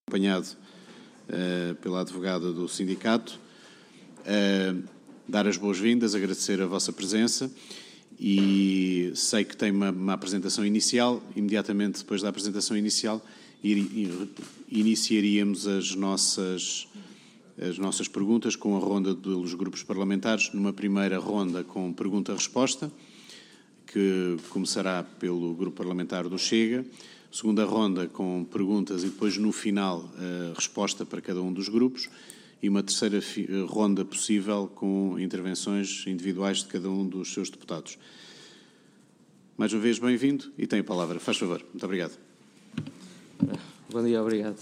Acompanhado pela advogada do sindicato, dar as boas-vindas, agradecer a vossa presença e sei que tem uma apresentação inicial. Imediatamente depois da apresentação inicial iniciaríamos as nossas perguntas com a ronda dos grupos parlamentares, numa primeira ronda com pergunta-resposta, que começará pelo grupo parlamentar do Chega, segunda ronda com perguntas e depois no final a resposta para cada um dos grupos e uma terceira ronda possível com intervenções individuais de cada um dos seus deputados. Mais uma vez, bem-vindo e tem a palavra. Faz favor. Muito obrigado. Bom dia, obrigado.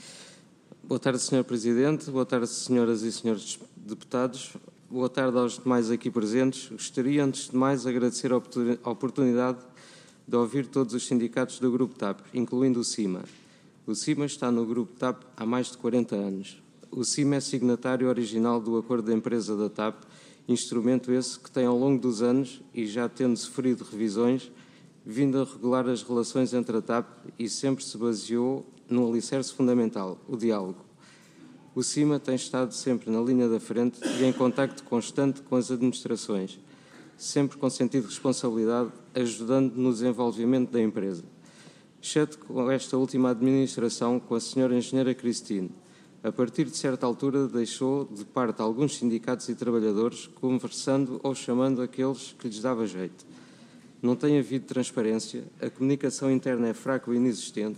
Boa tarde, Sr. Presidente. Boa tarde, senhoras e senhores deputados. Boa tarde aos demais aqui presentes. Gostaria, antes de mais, agradecer a oportunidade de ouvir todos os sindicatos do Grupo TAP, incluindo o CIMA. O CIMA está no Grupo TAP há mais de 40 anos. O CIMA é signatário original do Acordo de Empresa da TAP, instrumento esse que tem ao longo dos anos, e já tendo sofrido revisões, vindo a regular as relações entre a TAP e sempre se baseou no alicerce fundamental, o diálogo. O CIMA tem estado sempre na linha da frente e em contacto constante com as administrações, sempre com sentido de responsabilidade, ajudando no desenvolvimento da empresa. Exceto com esta última administração, com a senhora engenheira Cristine. A partir de certa altura deixou de parte alguns sindicatos e trabalhadores, conversando ou chamando aqueles que lhes dava jeito. Não tem havido transparência, a comunicação interna é fraca ou inexistente,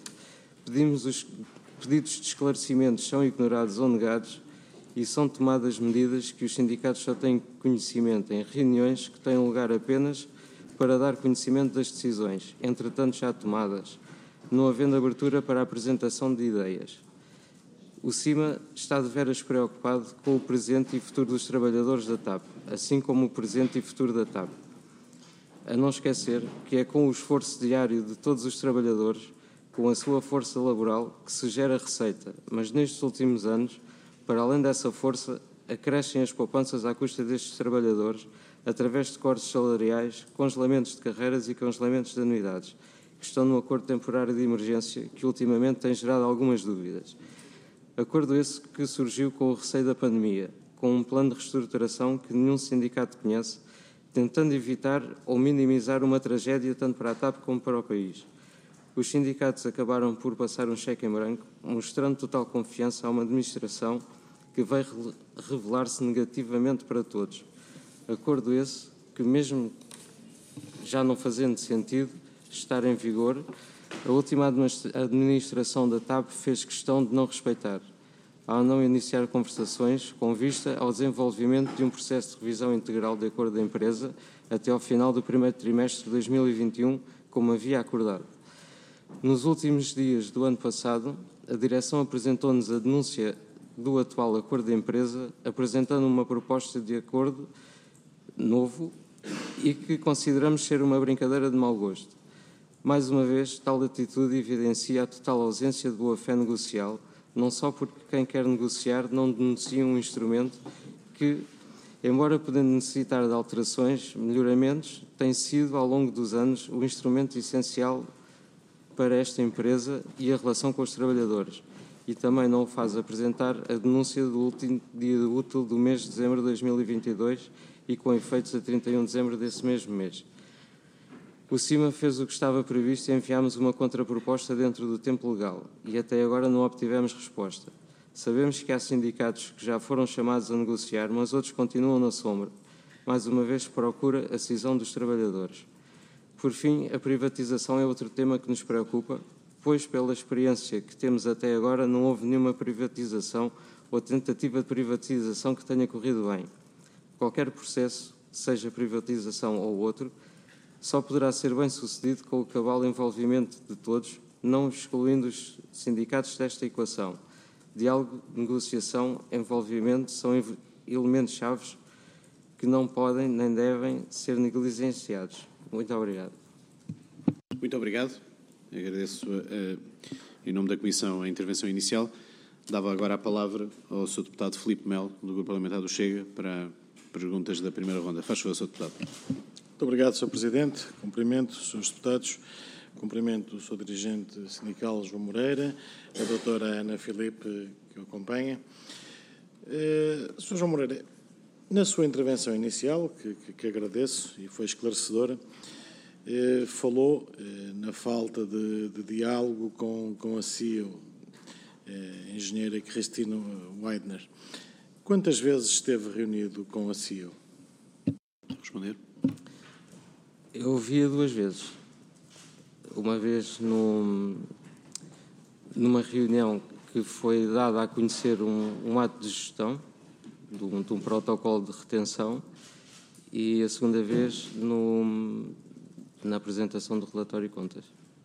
os pedidos de esclarecimentos são ignorados ou negados e são tomadas medidas que os sindicatos só têm conhecimento em reuniões que têm lugar apenas para dar conhecimento das decisões, entretanto já tomadas, não havendo abertura para a apresentação de ideias. O CIMA está de veras preocupado com o presente e futuro dos trabalhadores da TAP, assim como o presente e futuro da TAP. A não esquecer que é com o esforço diário de todos os trabalhadores, com a sua força laboral, que se gera receita, mas nestes últimos anos, para além dessa força, acrescem as poupanças à custa destes trabalhadores através de cortes salariais, congelamentos de carreiras e congelamentos de anuidades, que estão no acordo temporário de emergência, que ultimamente tem gerado algumas dúvidas. Acordo esse que surgiu com o receio da pandemia, com um plano de reestruturação que nenhum sindicato conhece, tentando evitar ou minimizar uma tragédia tanto para a TAP como para o país. Os sindicatos acabaram por passar um cheque em branco, mostrando total confiança a uma administração que vai revelar-se negativamente para todos. Acordo esse que, mesmo já não fazendo sentido estar em vigor, a última administração da TAP fez questão de não respeitar, ao não iniciar conversações com vista ao desenvolvimento de um processo de revisão integral do acordo da empresa até ao final do primeiro trimestre de 2021, como havia acordado. Nos últimos dias do ano passado, a direção apresentou-nos a denúncia do atual acordo de empresa, apresentando uma proposta de acordo novo e que consideramos ser uma brincadeira de mau gosto. Mais uma vez, tal atitude evidencia a total ausência de boa-fé negocial, não só porque quem quer negociar não denuncia um instrumento que, embora podendo necessitar de alterações, melhoramentos, tem sido, ao longo dos anos, o instrumento essencial para esta empresa e a relação com os trabalhadores, e também não o faz apresentar a denúncia do último dia útil do mês de dezembro de 2022 e com efeitos a 31 de dezembro desse mesmo mês. O CIMA fez o que estava previsto e enviámos uma contraproposta dentro do tempo legal e até agora não obtivemos resposta. Sabemos que há sindicatos que já foram chamados a negociar, mas outros continuam na sombra. Mais uma vez, procura a cisão dos trabalhadores. Por fim, a privatização é outro tema que nos preocupa, pois, pela experiência que temos até agora, não houve nenhuma privatização ou tentativa de privatização que tenha corrido bem. Qualquer processo, seja privatização ou outro, só poderá ser bem sucedido com o cabal envolvimento de todos, não excluindo os sindicatos desta equação. Diálogo, negociação, envolvimento são elementos-chave que não podem nem devem ser negligenciados. Muito obrigado. Muito obrigado. Agradeço, em nome da Comissão, a intervenção inicial. Dava agora a palavra ao Sr. Deputado Filipe Melo, do Grupo Parlamentar do Chega, para perguntas da primeira ronda. Faz favor, Sr. Deputado. Muito obrigado, Sr. Presidente. Cumprimento os Srs. Deputados. Cumprimento o seu dirigente sindical, João Moreira, a doutora Ana Filipe, que o acompanha. Sr. João Moreira, na sua intervenção inicial, que agradeço e foi esclarecedora, falou na falta de diálogo com a CEO, a engenheira Cristina Weidner. Quantas vezes esteve reunido com a CEO? Responder. Eu ouvi-a 2 vezes. Uma vez numa reunião que foi dada a conhecer um ato de gestão, de um protocolo de retenção, e a segunda vez na apresentação do relatório de contas.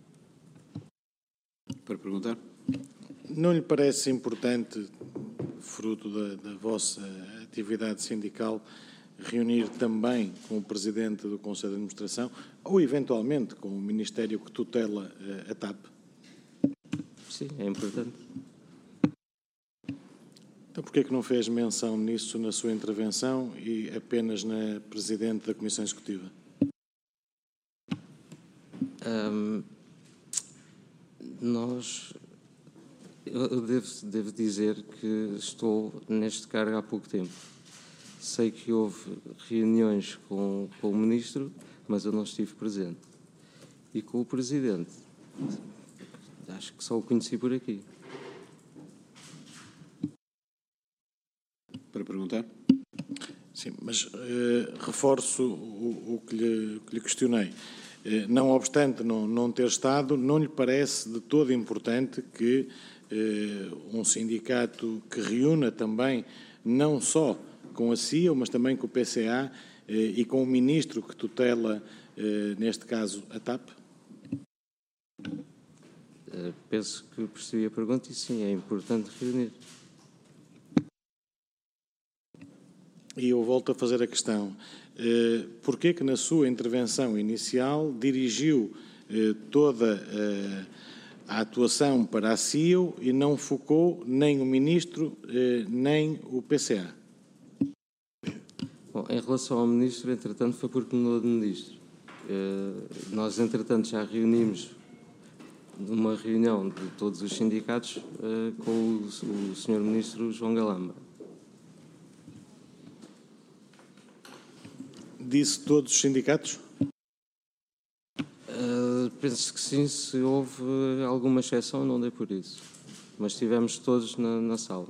Para perguntar? Não lhe parece importante, fruto da vossa atividade sindical, reunir também com o Presidente do Conselho de Administração ou, eventualmente, com o Ministério que tutela a TAP? Sim, é importante. Então, porquê é que não fez menção nisso na sua intervenção e apenas na Presidente da Comissão Executiva? Eu devo dizer que estou neste cargo há pouco tempo. Sei que houve reuniões com o Ministro, mas eu não estive presente. E com o Presidente, acho que só o conheci por aqui. Para perguntar? Sim, mas reforço o que lhe questionei. Não obstante não ter estado, não lhe parece de todo importante que um sindicato que reúna também, não só com a CEO, mas também com o PCA e com o Ministro que tutela, neste caso, a TAP? Penso que percebi a pergunta e sim, é importante reunir. E eu volto a fazer a questão. Porquê que na sua intervenção inicial dirigiu toda a atuação para a CEO e não focou nem o Ministro nem o PCA? Bom, em relação ao Ministro, entretanto, foi porque mudou de Ministro. Nós, entretanto, já reunimos numa reunião de todos os sindicatos com o Sr. Ministro João Galamba. Disse todos os sindicatos? Penso que sim, se houve alguma exceção, não dei por isso. Mas estivemos todos na sala.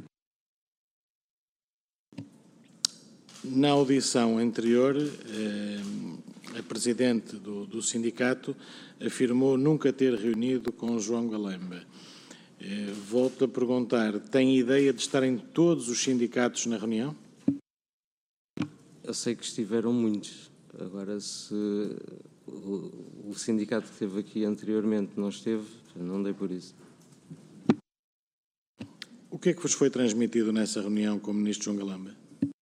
Na audição anterior, a Presidente do sindicato afirmou nunca ter reunido com João Galamba. Volto a perguntar, tem ideia de estarem todos os sindicatos na reunião? Eu sei que estiveram muitos. Agora, se o sindicato que esteve aqui anteriormente não esteve, não dei por isso. O que é que vos foi transmitido nessa reunião com o Ministro João Galamba?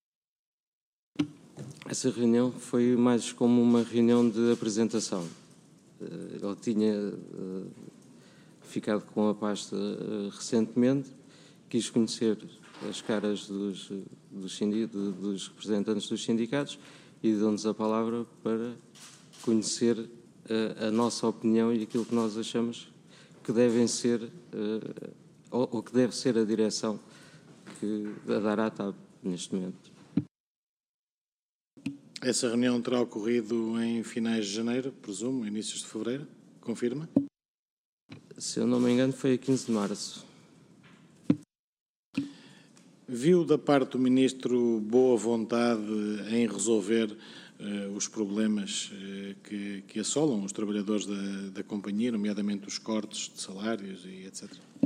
Essa reunião foi mais como uma reunião de apresentação. Ele tinha ficado com a pasta recentemente, quis conhecer as caras dos representantes dos sindicatos e deu-nos a palavra para conhecer a nossa opinião e aquilo que nós achamos que devem ser, ou que deve ser a direção a dar à TAP neste momento. Essa reunião terá ocorrido em finais de janeiro, presumo, inícios de fevereiro? Confirma? Se eu não me engano, foi a 15 de março. Viu da parte do Ministro boa vontade em resolver os problemas que assolam os trabalhadores da companhia, nomeadamente os cortes de salários e etc.?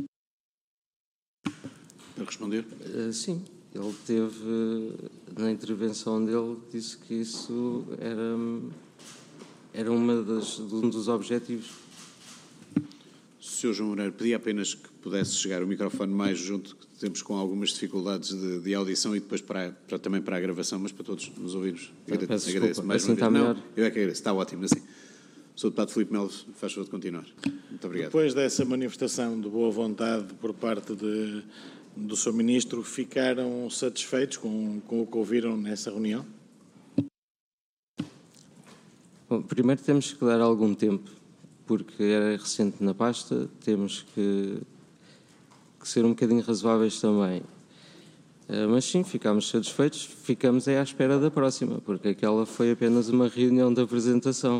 Para responder? Sim. Ele teve, na intervenção dele, disse que isso era um dos objetivos. Sr. João Moreira, pedi apenas que pudesse chegar o microfone mais junto, que temos com algumas dificuldades de audição e depois também para a gravação, mas para todos nos ouvirmos. Peço agradeço desculpa, mais assim uma vez. está melhor? Não, eu é que agradeço, está ótimo assim. Sr. Deputado Filipe Melo, faz favor de continuar. Muito obrigado. Depois dessa manifestação de boa vontade por parte do Sr. Ministro, ficaram satisfeitos com o que ouviram nessa reunião? Bom, primeiro temos que dar algum tempo porque era recente na pasta, temos que ser um bocadinho razoáveis também. Mas sim, ficámos satisfeitos, ficamos à espera da próxima, porque aquela foi apenas uma reunião de apresentação.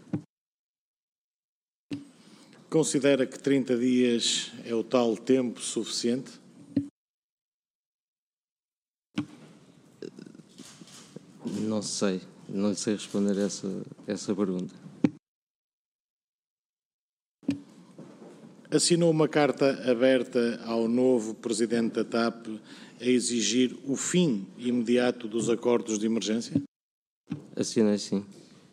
Considera que 30 dias é o tal tempo suficiente? Não sei, não sei responder essa pergunta. Assinou uma carta aberta ao novo Presidente da TAP a exigir o fim imediato dos acordos de emergência? Assinei, sim.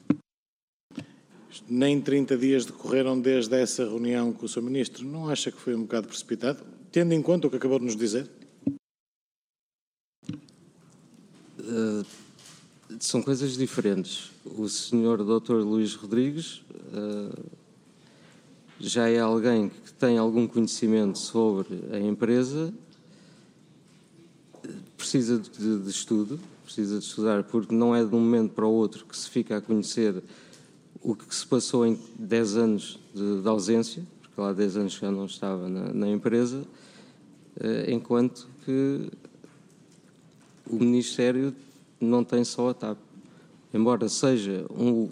Nem 30 dias decorreram desde essa reunião com o Sr. Ministro. Não acha que foi um bocado precipitado, tendo em conta o que acabou de nos dizer? São coisas diferentes. O Sr. Dr. Luís Rodrigues já é alguém que tem algum conhecimento sobre a empresa, precisa de estudo, precisa de estudar, porque não é de um momento para o outro que se fica a conhecer o que se passou em 10 anos de ausência, porque lá há 10 anos já não estava na empresa, enquanto que o Ministério não tem só a TAP. Embora seja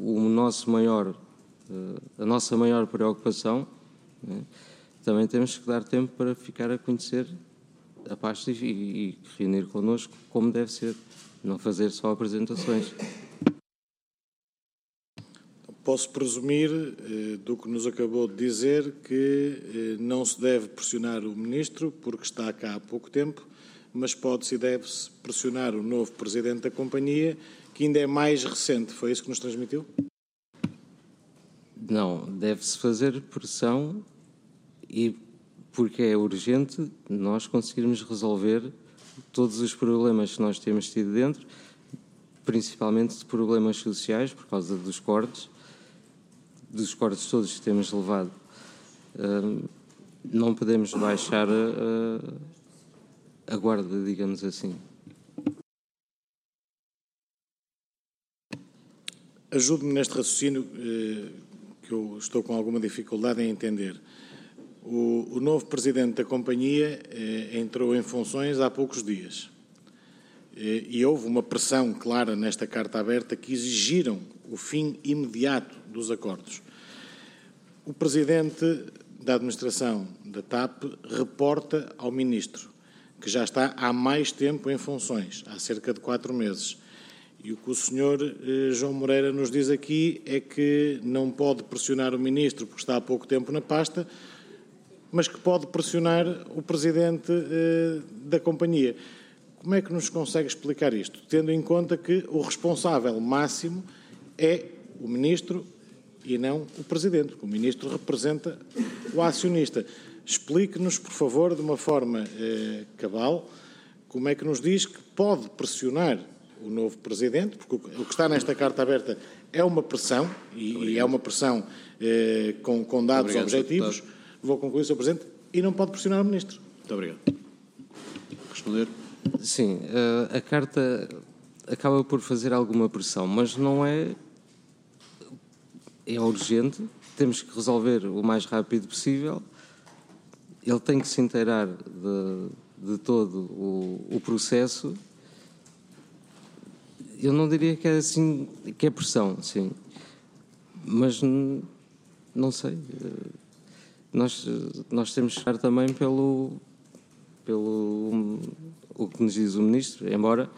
a nossa maior preocupação, né, também temos que dar tempo para ficar a conhecer a pasta e reunir connosco como deve ser, não fazer só apresentações. Posso presumir, do que nos acabou de dizer, que não se deve pressionar o Ministro, porque está cá há pouco tempo, mas pode-se e deve-se pressionar o novo Presidente da companhia, que ainda é mais recente. Foi isso que nos transmitiu? Não, deve-se fazer pressão e porque é urgente nós conseguirmos resolver todos os problemas que nós temos tido dentro, principalmente de problemas sociais, por causa dos cortes todos que temos levado. Não podemos baixar a guarda, digamos assim. Ajude-me neste raciocínio que eu estou com alguma dificuldade em entender. O novo Presidente da companhia entrou em funções há poucos dias e houve uma pressão clara nesta carta aberta que exigiram o fim imediato dos acordos. O Presidente da Administração da TAP reporta ao Ministro, que já está há mais tempo em funções, há cerca de 4 meses. E o que o Sr. João Moreira nos diz aqui é que não pode pressionar o Ministro porque está há pouco tempo na pasta, mas que pode pressionar o Presidente da companhia. Como é que nos consegue explicar isto, tendo em conta que o responsável máximo é o Ministro e não o Presidente, porque o Ministro representa o acionista? Explique-nos, por favor, de uma forma cabal, como é que nos diz que pode pressionar o novo Presidente, porque o que está nesta carta aberta é uma pressão, e é uma pressão com dados objetivos. Vou concluir, Sr. Presidente, e não pode pressionar o Ministro. Muito obrigado. Responder? Sim, a carta acaba por fazer alguma pressão, mas não é urgente, temos que resolver o mais rápido possível. Ele tem que se inteirar de todo o processo. Eu não diria que é assim, que é pressão, sim, mas não sei. Nós temos que estar também pelo o que nos diz o Ministro, embora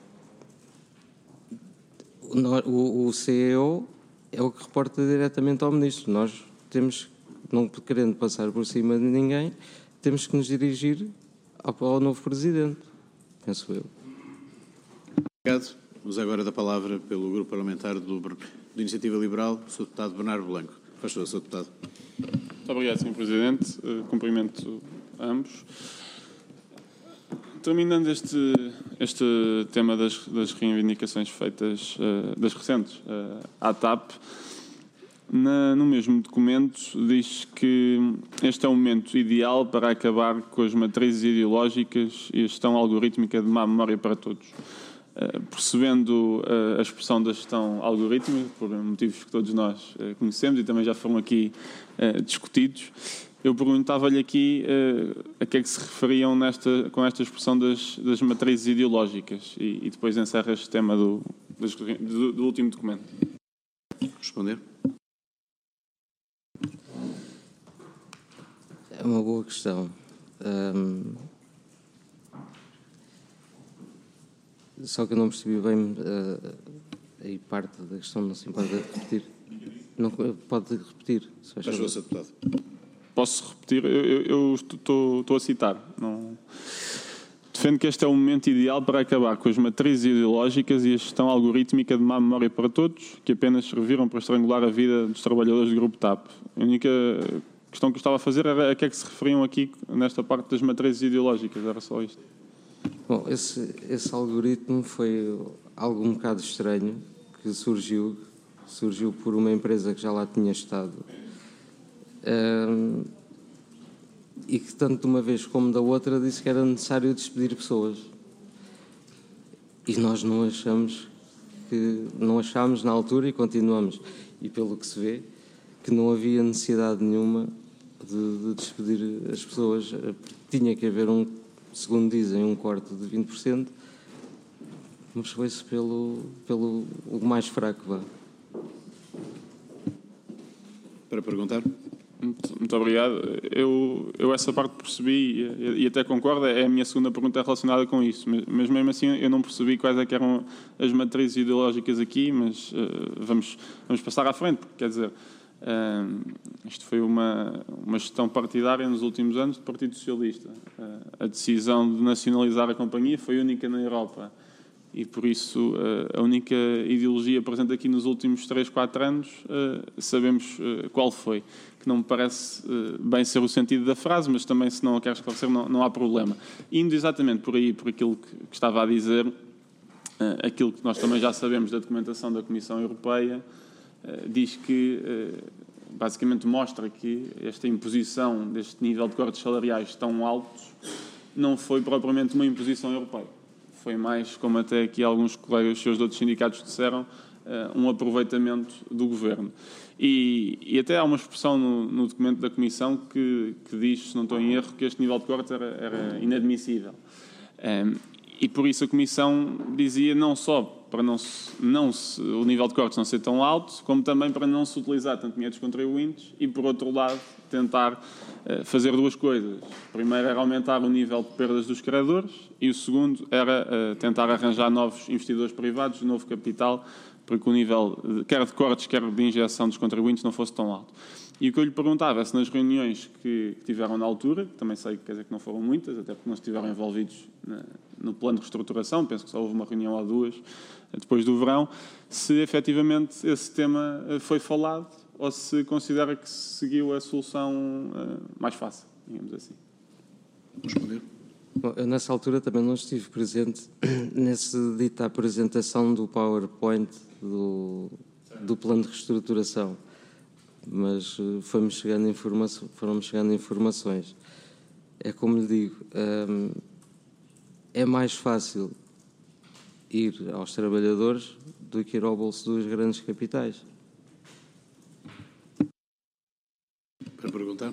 o CEO é o que reporta diretamente ao Ministro. Nós temos, não querendo passar por cima de ninguém, temos que nos dirigir ao novo Presidente, penso eu. Obrigado. Uso agora da palavra pelo Grupo Parlamentar do Iniciativa Liberal, o Sr. Deputado Bernardo Blanco. Faz favor, Sr. Deputado. Muito obrigado, Sr. Presidente. Cumprimento a ambos. Terminando este tema das reivindicações feitas, das recentes, à TAP, no mesmo documento diz que este é o momento ideal para acabar com as matrizes ideológicas e a gestão algorítmica de má memória para todos. percebendo a expressão da gestão algorítmica, por motivos que todos nós conhecemos e também já foram aqui discutidos, eu perguntava-lhe aqui a que é que se referiam com esta expressão das matrizes ideológicas e depois encerra este tema do último documento. Responder? É uma boa questão. Só que eu não percebi bem aí parte da questão, não se importa de repetir. Não, pode repetir, se faz favor. Deputado. Posso repetir? Eu estou a citar. Não... Defendo que este é o momento ideal para acabar com as matrizes ideológicas e a gestão algorítmica de má memória para todos, que apenas serviram para estrangular a vida dos trabalhadores do Grupo TAP. A única questão que eu estava a fazer era a que é que se referiam aqui nesta parte das matrizes ideológicas. Era só isto. Bom, esse algoritmo foi algo um bocado estranho, que surgiu por uma empresa que já lá tinha estado e que tanto de uma vez como da outra disse que era necessário despedir pessoas. E nós não achámos na altura e continuamos, e pelo que se vê, que não havia necessidade nenhuma de despedir as pessoas. Tinha que haver segundo dizem, um corte de 20%, mas foi-se pelo o mais fraco, vá. Para perguntar? Muito obrigado. Eu essa parte percebi e até concordo, é a minha segunda pergunta relacionada com isso, mas mesmo assim eu não percebi quais é que eram as matrizes ideológicas aqui, mas vamos passar à frente, porque quer dizer, isto foi uma gestão partidária nos últimos anos do Partido Socialista. A decisão de nacionalizar a companhia foi única na Europa e, por isso, a única ideologia presente aqui nos últimos 3, 4 anos, sabemos qual foi, que não me parece bem ser o sentido da frase, mas também, se não a quer esclarecer, não há problema. Indo exatamente por aí, por aquilo que estava a dizer, aquilo que nós também já sabemos da documentação da Comissão Europeia, diz que, basicamente mostra que esta imposição deste nível de cortes salariais tão altos não foi propriamente uma imposição europeia. Foi mais, como até aqui alguns colegas seus de outros sindicatos disseram, um aproveitamento do Governo. E até há uma expressão no documento da Comissão que diz, se não estou em erro, que este nível de cortes era inadmissível. E por isso a Comissão dizia não só para o nível de cortes não ser tão alto, como também para não se utilizar tanto dinheiro dos contribuintes e, por outro lado, tentar fazer duas coisas. O primeiro era aumentar o nível de perdas dos credores e o segundo era tentar arranjar novos investidores privados, novo capital, para que o nível, quer de cortes, quer de injeção dos contribuintes, não fosse tão alto. E o que eu lhe perguntava é se nas reuniões que tiveram na altura, que também sei quer dizer, que não foram muitas, até porque não estiveram envolvidos no plano de reestruturação, penso que só houve uma reunião ou duas depois do verão, se efetivamente esse tema foi falado ou se considera que se seguiu a solução mais fácil, digamos assim. Responder? Bom, eu nessa altura também não estive presente nessa dita apresentação do PowerPoint do plano de reestruturação, mas foram-me chegando informações. É como lhe digo, é mais fácil ir aos trabalhadores do que ir ao bolso dos grandes capitais. Para perguntar?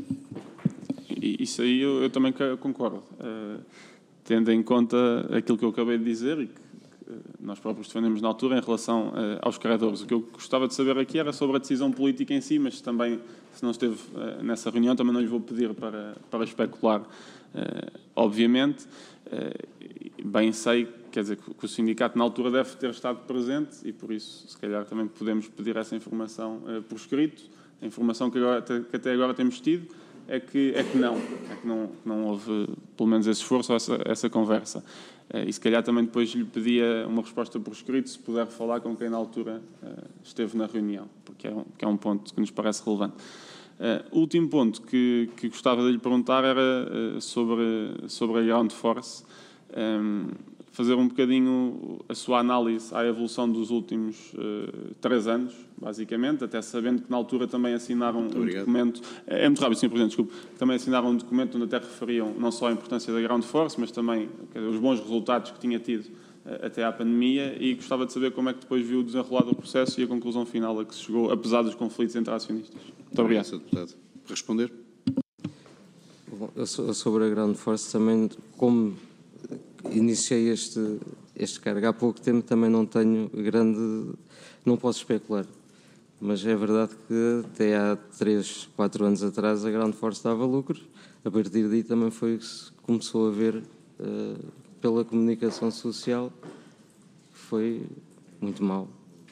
Isso aí eu também concordo. Tendo em conta aquilo que eu acabei de dizer e que nós próprios defendemos na altura em relação aos credores. O que eu gostava de saber aqui era sobre a decisão política em si, mas também, se não esteve nessa reunião, também não lhe vou pedir para especular. Obviamente, bem sei, quer dizer, que o sindicato na altura deve ter estado presente e, por isso, se calhar também podemos pedir essa informação por escrito. A informação que até agora temos tido é que não houve, pelo menos, esse esforço ou essa conversa. E se calhar também depois lhe pedia uma resposta por escrito, se puder falar com quem na altura esteve na reunião, porque é um ponto que nos parece relevante. O último ponto que gostava de lhe perguntar era sobre a Ground Force. Fazer um bocadinho a sua análise à evolução dos últimos 3 anos, basicamente, até sabendo que na altura também assinaram um documento... É muito rápido, Sr. Presidente, desculpe. Também assinaram um documento onde até referiam não só a importância da Ground Force, mas também os bons resultados que tinha tido até à pandemia, e gostava de saber como é que depois viu o desenrolar do processo e a conclusão final a que se chegou, apesar dos conflitos entre acionistas. Muito obrigado. Sr. Deputado. Para responder. Bom, eu sobre a Ground Force também, como iniciei este cargo há pouco tempo, também não posso especular. Mas é verdade que até há 3, 4 anos atrás a Ground Force dava lucros. A partir daí também foi que se começou a ver pela comunicação social que foi muito mau.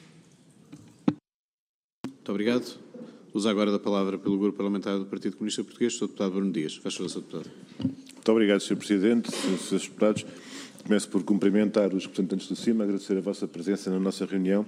Muito obrigado. Uso agora da palavra pelo Grupo Parlamentar do Partido Comunista Português, Sr. Deputado Bruno Dias. Faz favor, Sr. Deputado. Muito obrigado, Sr. Presidente, Srs. Deputados. Começo por cumprimentar os representantes do CIMA, agradecer a vossa presença na nossa reunião.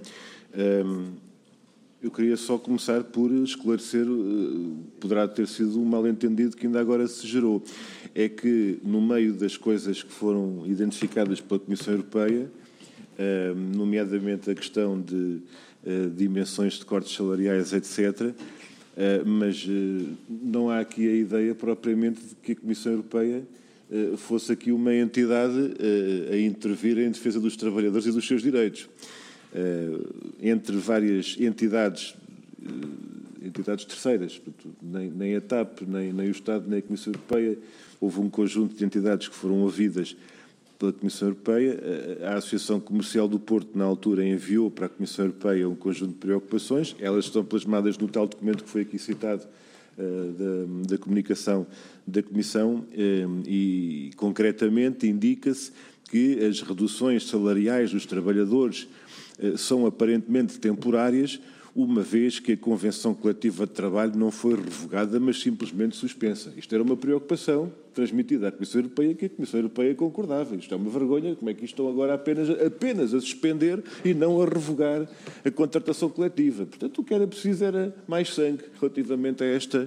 Eu queria só começar por esclarecer, poderá ter sido um mal-entendido que ainda agora se gerou. É que, no meio das coisas que foram identificadas pela Comissão Europeia, nomeadamente a questão de dimensões de cortes salariais, etc., mas não há aqui a ideia propriamente de que a Comissão Europeia fosse aqui uma entidade a intervir em defesa dos trabalhadores e dos seus direitos. Entre várias entidades terceiras, nem a TAP, nem o Estado, nem a Comissão Europeia, houve um conjunto de entidades que foram ouvidas pela Comissão Europeia. A Associação Comercial do Porto, na altura, enviou para a Comissão Europeia um conjunto de preocupações. Elas estão plasmadas no tal documento que foi aqui citado, da comunicação da Comissão, e, concretamente, indica-se que as reduções salariais dos trabalhadores são aparentemente temporárias, uma vez que a Convenção Coletiva de Trabalho não foi revogada, mas simplesmente suspensa. Isto era uma preocupação transmitida à Comissão Europeia, que a Comissão Europeia concordava. Isto é uma vergonha, como é que estão agora apenas a suspender e não a revogar a contratação coletiva. Portanto, o que era preciso era mais sangue relativamente a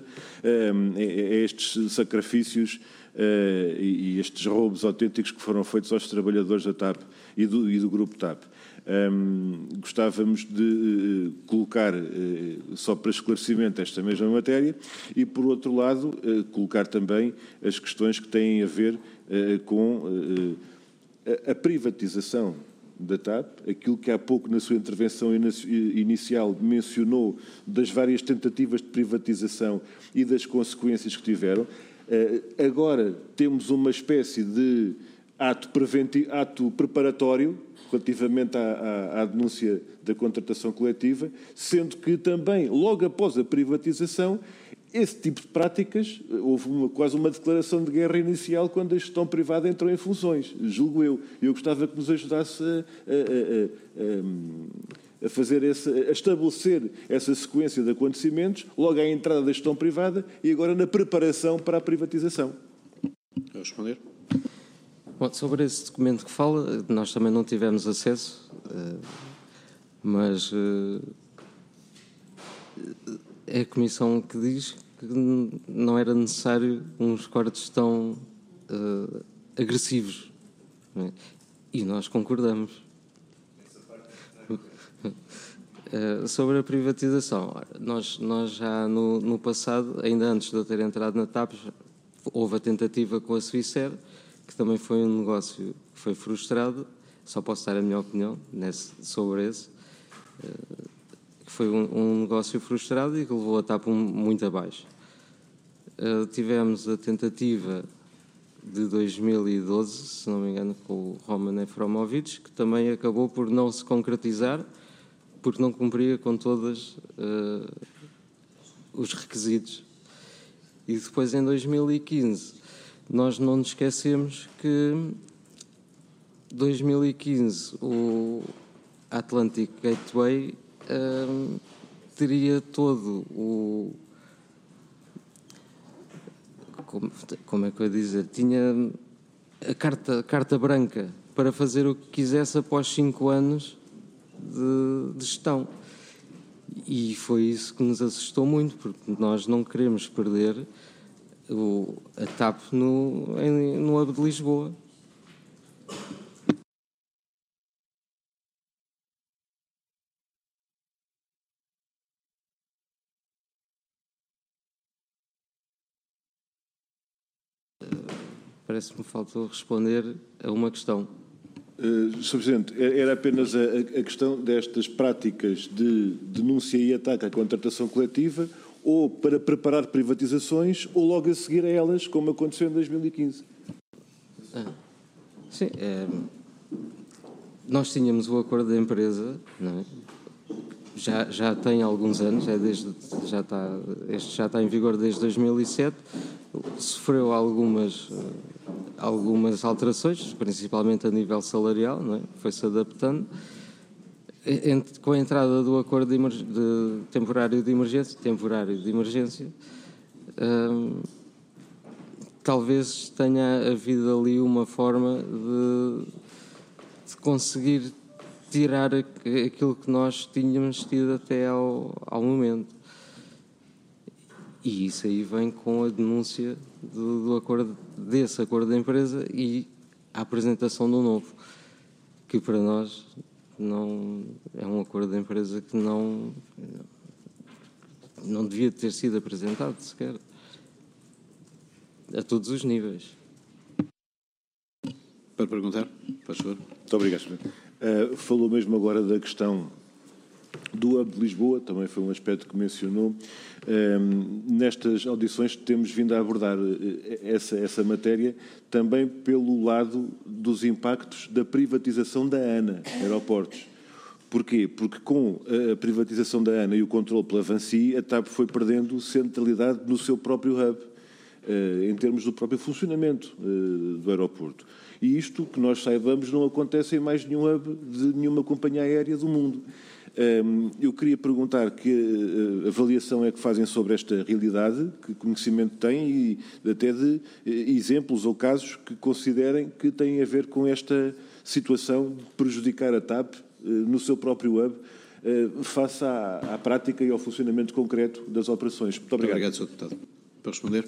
estes sacrifícios e estes roubos autênticos que foram feitos aos trabalhadores da TAP e do Grupo TAP. Gostávamos de colocar, só para esclarecimento, esta mesma matéria e, por outro lado, colocar também as questões que têm a ver com a privatização da TAP, aquilo que há pouco na sua intervenção inicial mencionou das várias tentativas de privatização e das consequências que tiveram. Agora temos uma espécie de ato preparatório relativamente à denúncia da contratação coletiva, sendo que também, logo após a privatização, esse tipo de práticas, houve quase uma declaração de guerra inicial quando a gestão privada entrou em funções, julgo eu. Eu gostava que nos ajudasse a estabelecer essa sequência de acontecimentos, logo à entrada da gestão privada e agora na preparação para a privatização. A responder? Bom, sobre esse documento que fala, nós também não tivemos acesso, mas é a Comissão que diz que não era necessário uns cortes tão agressivos. Não é? E nós concordamos. Sobre a privatização, nós já no passado, ainda antes de eu ter entrado na TAP, houve a tentativa com a Swissair, que também foi um negócio que foi frustrado. Só posso dar a minha opinião sobre esse. Que foi um negócio frustrado e que levou a TAP muito abaixo. Tivemos a tentativa de 2012, se não me engano, com o Roman Efromovich, que também acabou por não se concretizar, porque não cumpria com todos os requisitos. E depois, em 2015, nós não nos esquecemos que 2015 o Atlantic Gateway teria todo o... Como é que eu ia dizer? Tinha a carta branca para fazer o que quisesse após 5 anos de gestão. E foi isso que nos assustou muito, porque nós não queremos perder a TAP no hub de Lisboa. Parece-me faltou responder a uma questão. Sr. Presidente, era apenas a questão destas práticas de denúncia e ataque à contratação coletiva, ou para preparar privatizações, ou logo a seguir a elas, como aconteceu em 2015. Sim, nós tínhamos o acordo da empresa, não é? Já tem alguns anos, este já está em vigor desde 2007, sofreu algumas alterações, principalmente a nível salarial, não é? Foi-se adaptando. Com a entrada do acordo de temporário de emergência, talvez tenha havido ali uma forma de conseguir tirar aquilo que nós tínhamos tido até ao momento. E isso aí vem com a denúncia desse acordo da empresa e a apresentação do novo, que para nós não é um acordo da empresa que não devia ter sido apresentado sequer, a todos os níveis. Para perguntar, faz favor. Muito obrigado, Sr. Falou mesmo agora da questão do Hub de Lisboa, também foi um aspecto que mencionou. Nestas audições temos vindo a abordar essa matéria também pelo lado dos impactos da privatização da ANA Aeroportos. Porquê? Porque com a privatização da ANA e o controle pela VINCI, a TAP foi perdendo centralidade no seu próprio hub, em termos do próprio funcionamento do aeroporto. E isto, que nós saibamos, não acontece em mais nenhum hub de nenhuma companhia aérea do mundo. Eu queria perguntar que avaliação é que fazem sobre esta realidade, que conhecimento têm e até de exemplos ou casos que considerem que têm a ver com esta situação de prejudicar a TAP no seu próprio hub, face à prática e ao funcionamento concreto das operações. Muito obrigado. Muito obrigado, Sr. Deputado. Para responder.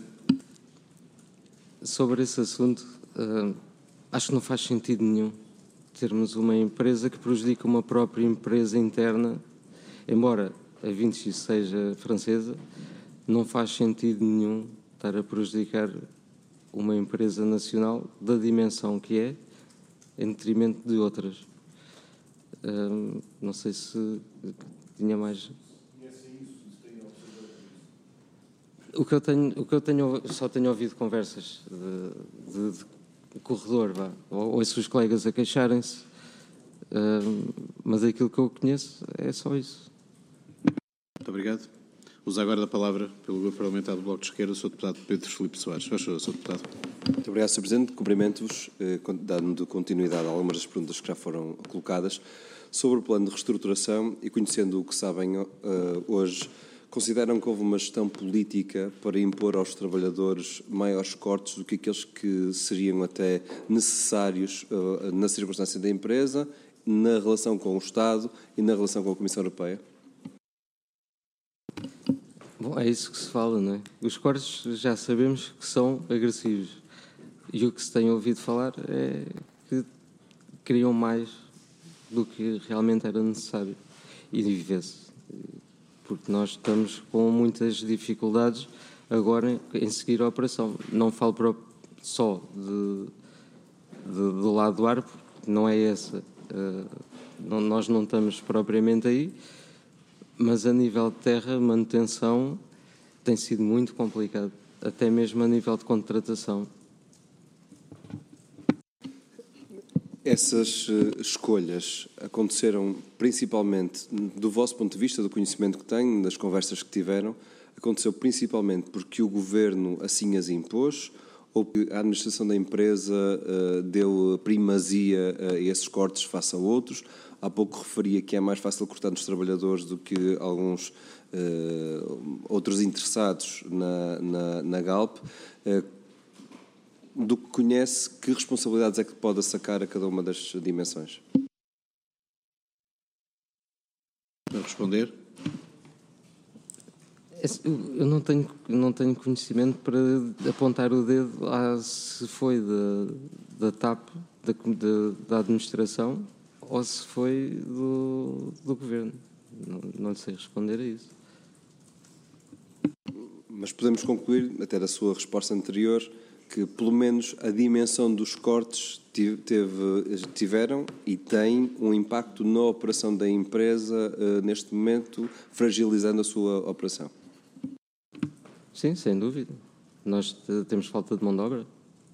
Sobre esse assunto, acho que não faz sentido nenhum termos uma empresa que prejudica uma própria empresa interna, embora a Vinci seja francesa, não faz sentido nenhum estar a prejudicar uma empresa nacional da dimensão que é, em detrimento de outras. Não sei se tinha mais. O que eu tenho, só tenho ouvido conversas de corredor, ouço os colegas a queixarem-se, mas aquilo que eu conheço é só isso. Muito obrigado. Uso agora a palavra pelo Grupo Parlamentar do Bloco de Esquerda, o Sr. Deputado Pedro Filipe Soares. Faz favor, Sr. Deputado. Muito obrigado, Sr. Presidente. Cumprimento-vos, dando continuidade a algumas das perguntas que já foram colocadas. Sobre o plano de reestruturação e conhecendo o que sabem hoje, consideram que houve uma gestão política para impor aos trabalhadores maiores cortes do que aqueles que seriam até necessários na circunstância da empresa, na relação com o Estado e na relação com a Comissão Europeia? Bom, é isso que se fala, não é? Os cortes já sabemos que são agressivos. E o que se tem ouvido falar é que queriam mais do que realmente era necessário. E vê-se. Porque nós estamos com muitas dificuldades agora em seguir a operação. Não falo só do lado do ar, porque não é essa. Nós não estamos propriamente aí, mas a nível de terra, manutenção tem sido muito complicado, até mesmo a nível de contratação. Essas escolhas aconteceram principalmente, do vosso ponto de vista, do conhecimento que têm, das conversas que tiveram, aconteceu principalmente porque o Governo assim as impôs ou que a administração da empresa deu primazia a esses cortes face a outros? Há pouco referia que é mais fácil cortar nos trabalhadores do que alguns outros interessados na Galp. Do que conhece, que responsabilidades é que pode sacar a cada uma das dimensões? Para responder. Eu não tenho conhecimento para apontar o dedo se foi da TAP, da administração, ou se foi do Governo. Não lhe sei responder a isso. Mas podemos concluir, até da sua resposta anterior, que, pelo menos, a dimensão dos cortes tiveram e têm um impacto na operação da empresa neste momento, fragilizando a sua operação? Sim, sem dúvida. Nós temos falta de mão de obra.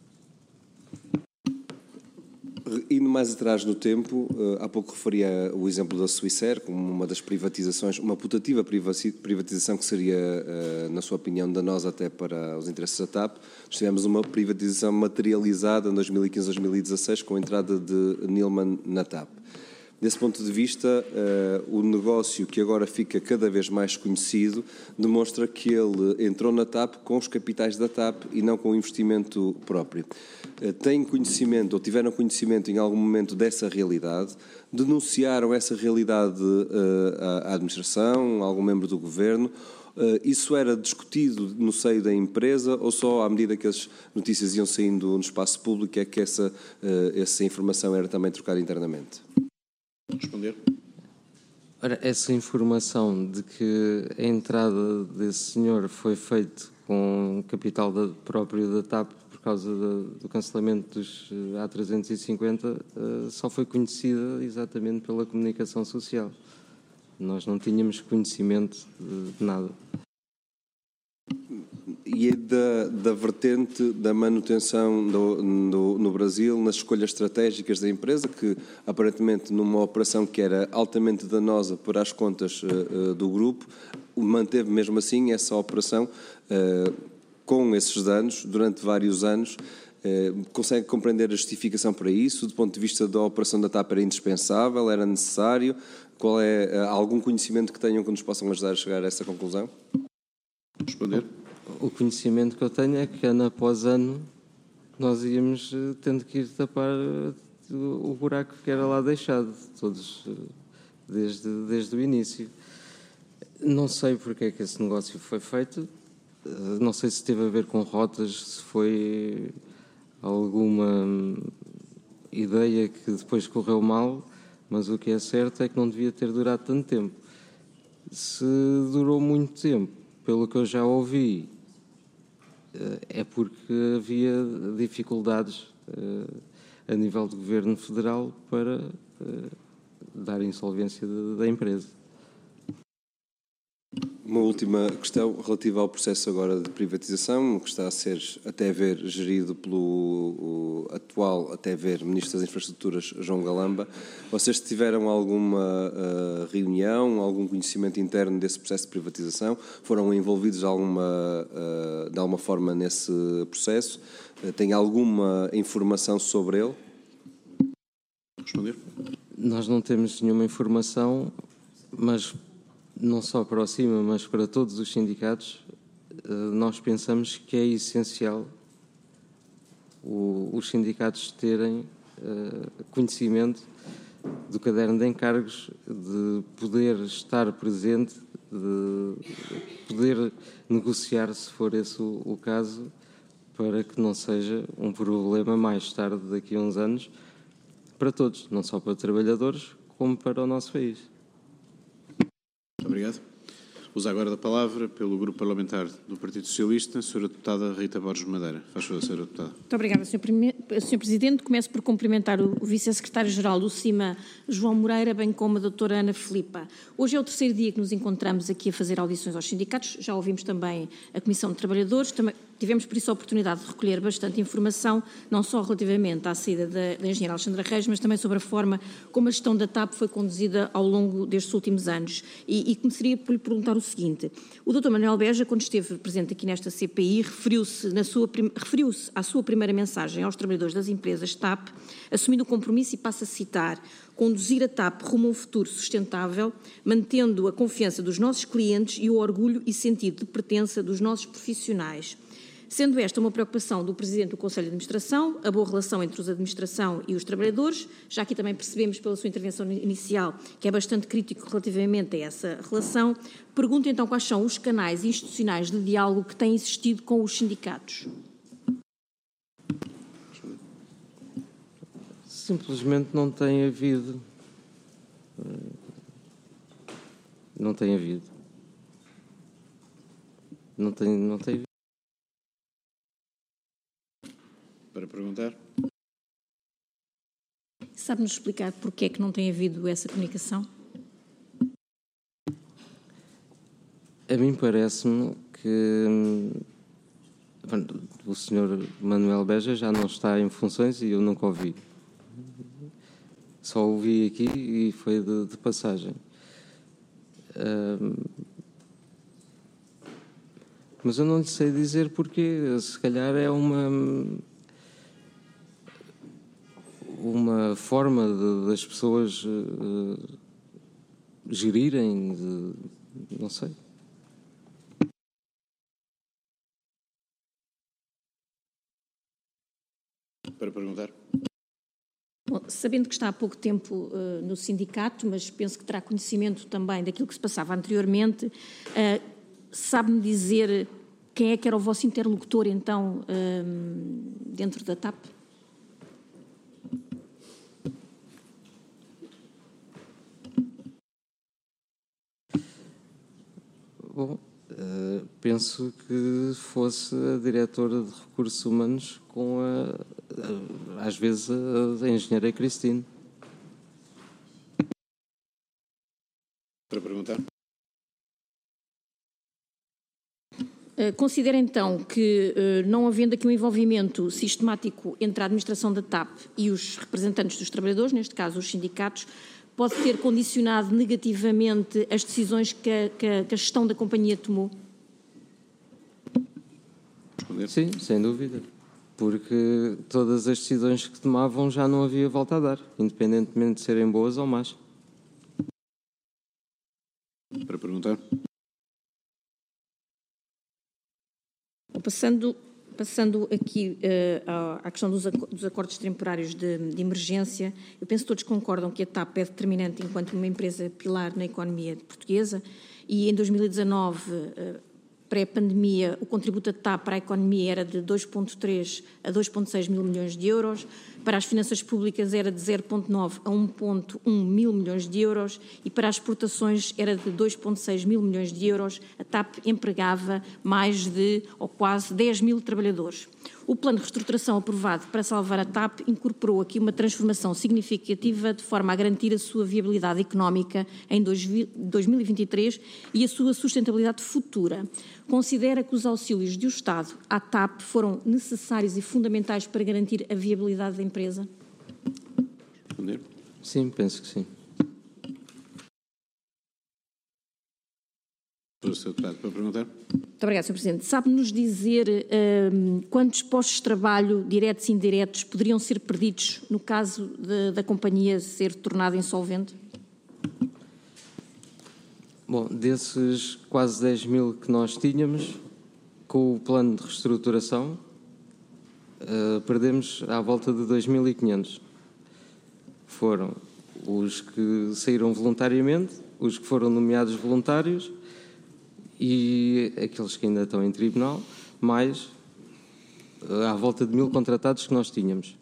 Indo mais atrás no tempo, há pouco referia o exemplo da Swissair como uma das privatizações, uma putativa privatização que seria, na sua opinião, danosa até para os interesses da TAP. Nós tivemos uma privatização materializada em 2015-2016 com a entrada de Neilman na TAP. Desse ponto de vista, o negócio que agora fica cada vez mais conhecido demonstra que ele entrou na TAP com os capitais da TAP e não com o investimento próprio. Têm conhecimento ou tiveram conhecimento em algum momento dessa realidade? Denunciaram essa realidade à administração, a algum membro do governo? Isso era discutido no seio da empresa ou só à medida que as notícias iam saindo no espaço público é que essa informação era também trocada internamente? Responder. Ora, essa informação de que a entrada desse senhor foi feita com capital próprio da TAP por causa do cancelamento dos A350 só foi conhecida exatamente pela comunicação social. Nós não tínhamos conhecimento de nada. E é da vertente da manutenção no Brasil, nas escolhas estratégicas da empresa, que aparentemente numa operação que era altamente danosa para as contas do grupo, manteve mesmo assim essa operação com esses danos durante vários anos. Consegue compreender a justificação para isso? Do ponto de vista da operação da TAP era indispensável, era necessário? Qual é algum conhecimento que tenham que nos possam ajudar a chegar a essa conclusão? Responder. O conhecimento que eu tenho é que ano após ano nós íamos tendo que ir tapar o buraco que era lá deixado, todos desde o início. Não sei porque é que esse negócio foi feito, não sei se teve a ver com rotas, se foi alguma ideia que depois correu mal, mas o que é certo é que não devia ter durado tanto tempo. Se durou muito tempo, pelo que eu já ouvi, é porque havia dificuldades a nível do Governo Federal para dar insolvência da empresa. Uma última questão relativa ao processo agora de privatização, que está a ser, até ver, gerido pelo atual, até ver, Ministro das Infraestruturas, João Galamba. Vocês tiveram alguma reunião, algum conhecimento interno desse processo de privatização? Foram envolvidos de alguma forma nesse processo? Tem alguma informação sobre ele? Responder. Nós não temos nenhuma informação, mas não só para o CIMA, mas para todos os sindicatos, nós pensamos que é essencial os sindicatos terem conhecimento do caderno de encargos, de poder estar presente, de poder negociar, se for esse o caso, para que não seja um problema mais tarde, daqui a uns anos, para todos, não só para trabalhadores, como para o nosso país. Obrigado. Uso agora da palavra pelo Grupo Parlamentar do Partido Socialista, a Sra. Deputada Rita Borges Madeira. Faz favor, Sra. Deputada. Muito obrigada, Sr. Presidente. Começo por cumprimentar o Vice-Secretário-Geral do CIMA, João Moreira, bem como a doutora Ana Filipa. Hoje é o terceiro dia que nos encontramos aqui a fazer audições aos sindicatos. Já ouvimos também a Comissão de Trabalhadores. Também tivemos, por isso, a oportunidade de recolher bastante informação, não só relativamente à saída da engenheira Alexandra Reis, mas também sobre a forma como a gestão da TAP foi conduzida ao longo destes últimos anos. E começaria por lhe perguntar o seguinte. O Dr. Manuel Beja, quando esteve presente aqui nesta CPI, referiu-se à sua primeira mensagem aos trabalhadores das empresas TAP, assumindo o compromisso, e passo a citar, conduzir a TAP rumo a um futuro sustentável, mantendo a confiança dos nossos clientes e o orgulho e sentido de pertença dos nossos profissionais. Sendo esta uma preocupação do Presidente do Conselho de Administração, a boa relação entre a administração e os trabalhadores, já aqui também percebemos pela sua intervenção inicial que é bastante crítico relativamente a essa relação, pergunto então quais são os canais institucionais de diálogo que têm existido com os sindicatos. Simplesmente não tem havido. Não tem havido. Não tem havido. Para perguntar. Sabe-nos explicar porque é que não tem havido essa comunicação? A mim parece-me que o Sr. Manuel Beja já não está em funções e eu nunca o vi. Só o vi aqui e foi de passagem. Mas eu não lhe sei dizer porquê. Se calhar é uma forma das pessoas gerirem, não sei. Para perguntar. Bom, sabendo que está há pouco tempo no sindicato, mas penso que terá conhecimento também daquilo que se passava anteriormente, sabe-me dizer quem é que era o vosso interlocutor, então, dentro da TAP? Bom, penso que fosse a diretora de Recursos Humanos com às vezes a engenheira Cristine. Para perguntar. Considera então que, não havendo aqui um envolvimento sistemático entre a administração da TAP e os representantes dos trabalhadores, neste caso os sindicatos, pode ter condicionado negativamente as decisões que a gestão da companhia tomou? Responder. Sim, sem dúvida. Porque todas as decisões que tomavam já não havia volta a dar, independentemente de serem boas ou más. Para perguntar. Passando aqui à questão dos acordos temporários de emergência, eu penso que todos concordam que a TAP é determinante enquanto uma empresa pilar na economia portuguesa e em 2019, pré-pandemia, o contributo da TAP para a economia era de 2,3 a 2,6 mil milhões de euros, para as finanças públicas era de 0,9 a 1,1 mil milhões de euros e para as exportações era de 2,6 mil milhões de euros. A TAP empregava mais de, ou quase, 10 mil trabalhadores. O plano de reestruturação aprovado para salvar a TAP incorporou aqui uma transformação significativa de forma a garantir a sua viabilidade económica em 2023 e a sua sustentabilidade futura. Considera que os auxílios do Estado à TAP foram necessários e fundamentais para garantir a viabilidade da empresa? Responder. Sim, penso que sim. O Sr. Deputado, para perguntar. Muito obrigada, Sr. Presidente. Sabe-nos dizer quantos postos de trabalho, diretos e indiretos, poderiam ser perdidos no caso da companhia ser tornada insolvente? Bom, desses quase 10 mil que nós tínhamos, com o plano de reestruturação, perdemos à volta de 2.500. Foram os que saíram voluntariamente, os que foram nomeados voluntários e aqueles que ainda estão em tribunal, mais à volta de 1.000 contratados que nós tínhamos.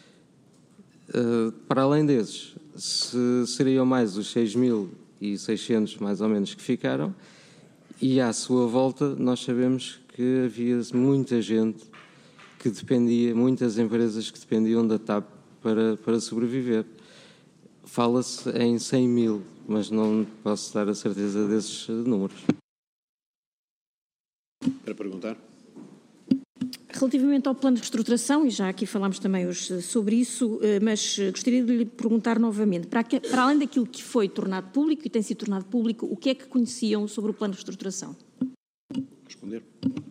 Para além desses, seriam mais os 6.600 mais ou menos que ficaram, e à sua volta nós sabemos que havia muita gente que dependia, muitas empresas que dependiam da TAP para sobreviver. Fala-se em 100 mil, mas não posso dar a certeza desses números. Para perguntar. Relativamente ao plano de reestruturação, e já aqui falámos também hoje sobre isso, mas gostaria de lhe perguntar novamente, para além daquilo que foi tornado público e tem sido tornado público, o que é que conheciam sobre o plano de reestruturação? Responder.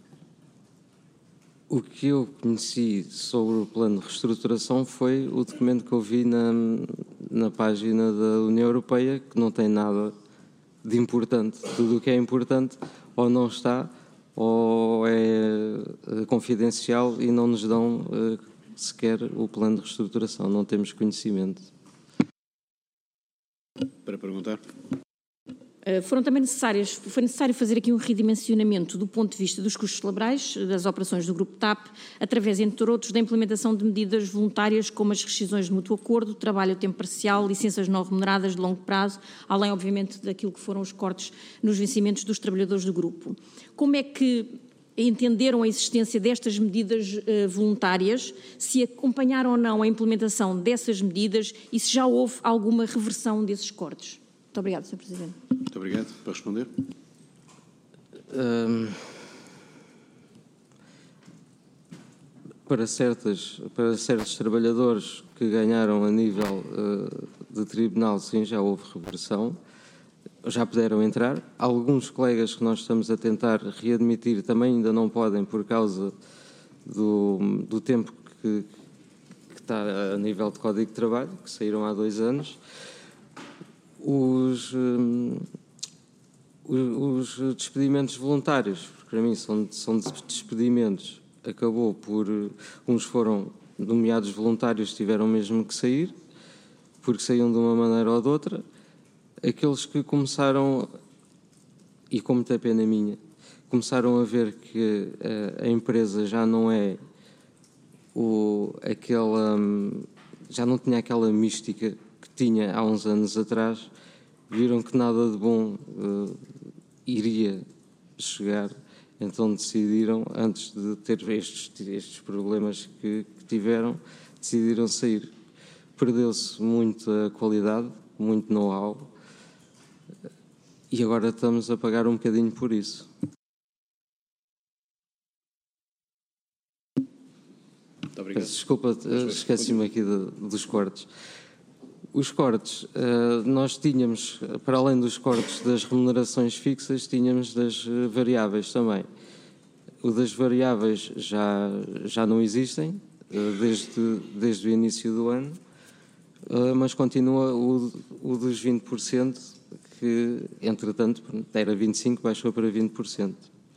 O que eu conheci sobre o plano de reestruturação foi o documento que eu vi na página da União Europeia, que não tem nada de importante. Tudo o que é importante ou não está, ou é confidencial e não nos dão sequer o plano de reestruturação. Não temos conhecimento. Para perguntar. Foi necessário fazer aqui um redimensionamento do ponto de vista dos custos laborais das operações do Grupo TAP, através, entre outros, da implementação de medidas voluntárias como as rescisões de mútuo acordo, trabalho a tempo parcial, licenças não remuneradas de longo prazo, além, obviamente, daquilo que foram os cortes nos vencimentos dos trabalhadores do grupo. Como é que entenderam a existência destas medidas voluntárias, se acompanharam ou não a implementação dessas medidas e se já houve alguma reversão desses cortes. Muito obrigada, Sr. Presidente. Muito obrigado. Para responder. Para certos trabalhadores que ganharam a nível de tribunal, sim, já houve reversão, já puderam entrar. Alguns colegas que nós estamos a tentar readmitir também ainda não podem por causa do tempo que está a nível de Código de Trabalho, que saíram há 2 anos. Os despedimentos voluntários, porque para mim são despedimentos, acabou por... Uns foram nomeados voluntários, tiveram mesmo que sair, porque saíam de uma maneira ou de outra. Aqueles que começaram, e com muita pena minha, começaram a ver que a empresa já não é já não tinha aquela mística que tinha há uns anos atrás, viram que nada de bom iria chegar, então decidiram, antes de ter estes problemas que tiveram, decidiram sair. Perdeu-se muita qualidade, muito know-how, e agora estamos a pagar um bocadinho por isso. Muito obrigado. Desculpa, esqueci-me aqui dos cortes. Os cortes, nós tínhamos, para além dos cortes das remunerações fixas, tínhamos das variáveis também. O das variáveis já não existem, desde o início do ano, mas continua o dos 20%, que, entretanto, era 25%, baixou para 20%.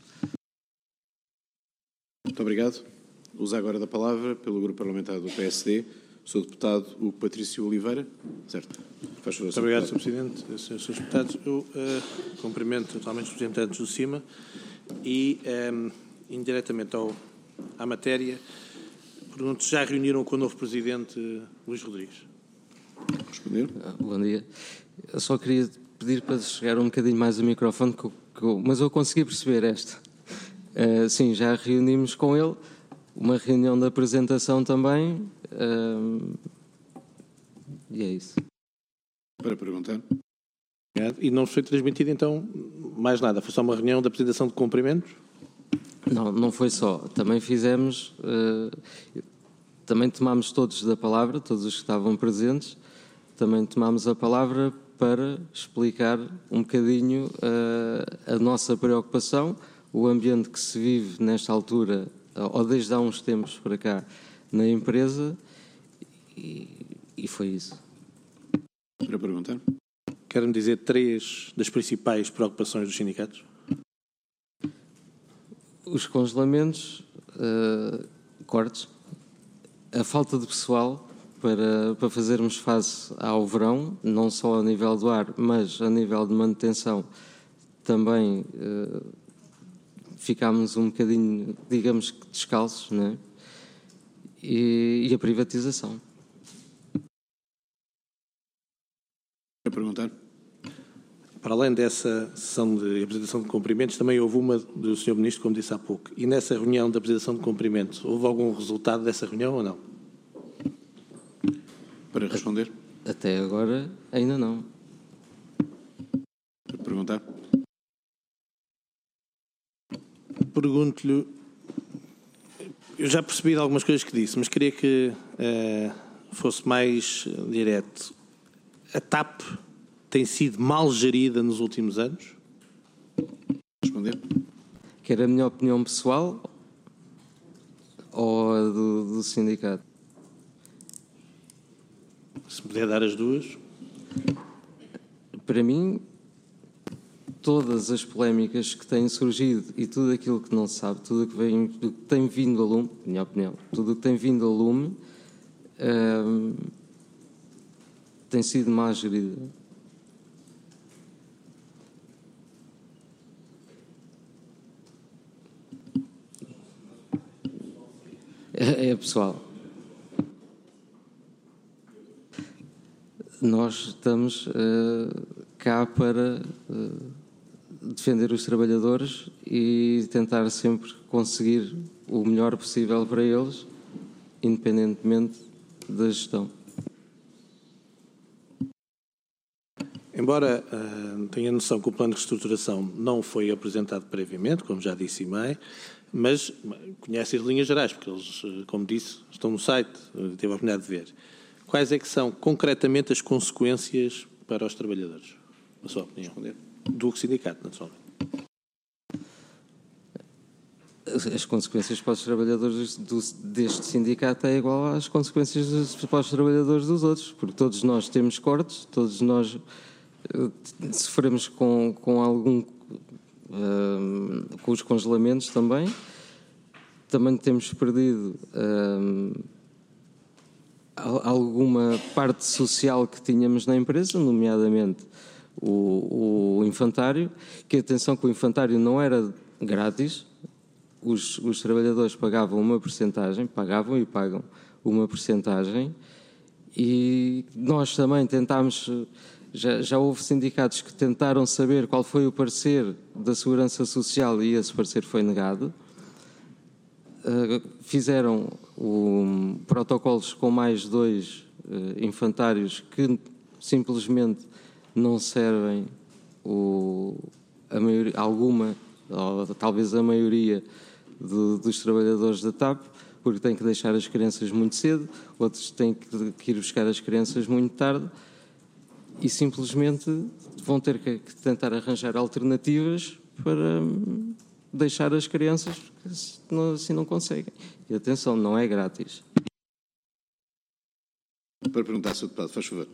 Muito obrigado. Uso agora da palavra, pelo Grupo Parlamentar do PSD, o Sr. Deputado Hugo Patrício Oliveira. Certo. Faz favor, Muito obrigado, Sr. Presidente. Srs. Deputados, eu cumprimento totalmente os representantes do CIMA e, indiretamente à matéria, pergunto se já reuniram com o novo Presidente Luís Rodrigues. Responder. Bom dia. Eu só queria pedir para chegar um bocadinho mais o microfone, mas eu consegui perceber esta. Sim, já reunimos com ele, uma reunião de apresentação também, e é isso. Para perguntar. E não foi transmitido, então, mais nada? Foi só uma reunião de apresentação de cumprimentos? Não foi só. Também fizemos, também tomámos todos da palavra, todos os que estavam presentes, também tomámos a palavra para explicar um bocadinho a nossa preocupação, o ambiente que se vive nesta altura, ou desde há uns tempos para cá, na empresa, e foi isso. Para perguntar. Quero-me dizer 3 das principais preocupações dos sindicatos? Os congelamentos, cortes, a falta de pessoal para fazermos face ao verão, não só a nível do ar, mas a nível de manutenção, também ficámos um bocadinho, digamos que descalços, não é? E a privatização. Para perguntar. Para além dessa sessão de apresentação de cumprimentos, também houve uma do Sr. Ministro, como disse há pouco. E nessa reunião de apresentação de cumprimentos, houve algum resultado dessa reunião ou não? Para responder. Até agora, ainda não. Para perguntar. Pergunto-lhe, eu já percebi algumas coisas que disse, mas queria que fosse mais direto. A TAP tem sido mal gerida nos últimos anos? Responder. Quer a minha opinião pessoal ou a do sindicato? Se puder dar as duas. Para mim, todas as polémicas que têm surgido e tudo aquilo que não se sabe, tudo o que tem vindo a lume, minha opinião, tudo o que tem vindo a lume tem sido mal gerida. É pessoal. Nós estamos cá para defender os trabalhadores e tentar sempre conseguir o melhor possível para eles, independentemente da gestão. Embora tenha noção que o plano de reestruturação não foi apresentado previamente, como já disse bem, mas conhece as linhas gerais, porque eles, como disse, estão no site, teve a oportunidade de ver. Quais é que são concretamente as consequências para os trabalhadores, na sua opinião? Do sindicato, naturalmente. As consequências para os trabalhadores deste sindicato é igual às consequências para os trabalhadores dos outros, porque todos nós temos cortes, todos nós sofremos com algum com os congelamentos também temos perdido alguma parte social que tínhamos na empresa, nomeadamente o infantário, que atenção que o infantário não era grátis, os trabalhadores pagavam uma percentagem, pagavam e pagam uma percentagem, e nós também tentámos, já houve sindicatos que tentaram saber qual foi o parecer da Segurança Social e esse parecer foi negado. Fizeram protocolos com mais 2 infantários que simplesmente não servem alguma, ou talvez a maioria dos trabalhadores da TAP, porque têm que deixar as crianças muito cedo, outros têm que ir buscar as crianças muito tarde e simplesmente vão ter que tentar arranjar alternativas para deixar as crianças, porque assim não conseguem. E atenção, não é grátis. Para perguntar, Sr. Deputado, faz favor.